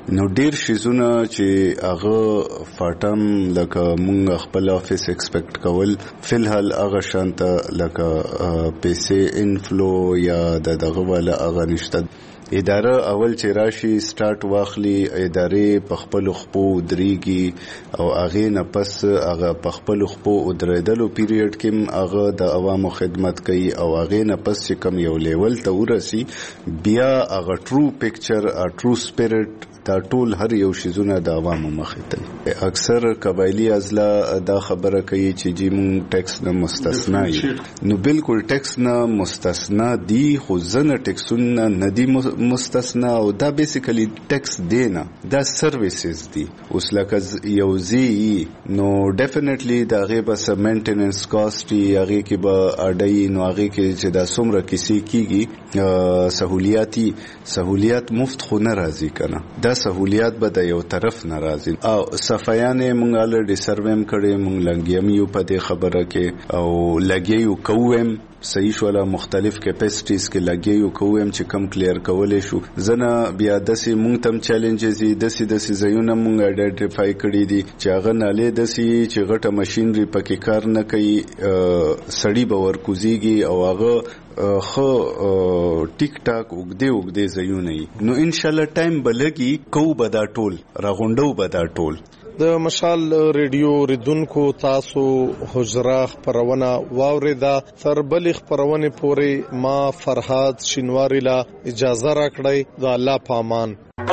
نو ډیر شیزونه چې هغه فاټم لکه مونږ خپل افیس ایکسپیکټ کول فلحال هغه شانت لکه پیسې انفلو یا د دغه ولا هغه نشته. اداره اول چې راشي سٹارټ واخلي ادارې په خپل خپو دريږي او هغه نه پس هغه په خپل خپو درېدلو پیریډ کې هغه د عوامو خدمت کوي او هغه نه پس چې کم یو لیول ته ورسي بیا هغه ټرو پکچر ا ټرو سپیرټ دا ټول هر یو شیزونه د عوامو مخې ته. اکثر قبایلی ازلا دا خبره کوي چې جی مونږ ټیکس نه مستثنا یو. نو بالکل ټیکس نه مستثنا دي خو ځنه ټیکسونه نه دي مستثنا او دا بیسیکلی ټیکس دی نه دا سرویسز دي. اوس لکه یو زی نو ډیفینیټلی دا غي بس مینټیننس کاست یغه کې به اډای نو هغه کې چې دا څومره کیسې کیږي سہولیاتي سہولیات مفت خو نه راځي کنه. دا سہولیات به د یو طرف ناراضي او صفایانه مونږ الریډي سرویم کړي مونږ لګیم یو په دې خبره کې او لګیو کوم صحیح شولا مختلف کیپاسټیز کې لګیو کوم چې کم کلیر کولې شو. زنه بیا دسي مونږ تم چیلنجز دي دسي دسي زيونه مونږ آیډنټیفای کړي دي چې هغه نالې دسي چې غټه ماشينري پکې کار نه کوي سړی به ورکوزيږي او هغه خو ټیک ټاک وګدي وګدي زيونه نو ان شاء الله ټایم بلګي کو بدا ټول راغونډو بدا ټول. د مشال ریډیو ریدونکو تاسو حجره خبرونه واوریدا تر بل خبرونه پوري ما فرهاد شینواری لا اجازه راکړی د الله پامان.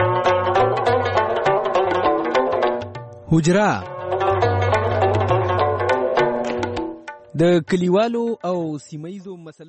حجره د کلیوالو او سیمایزو مسل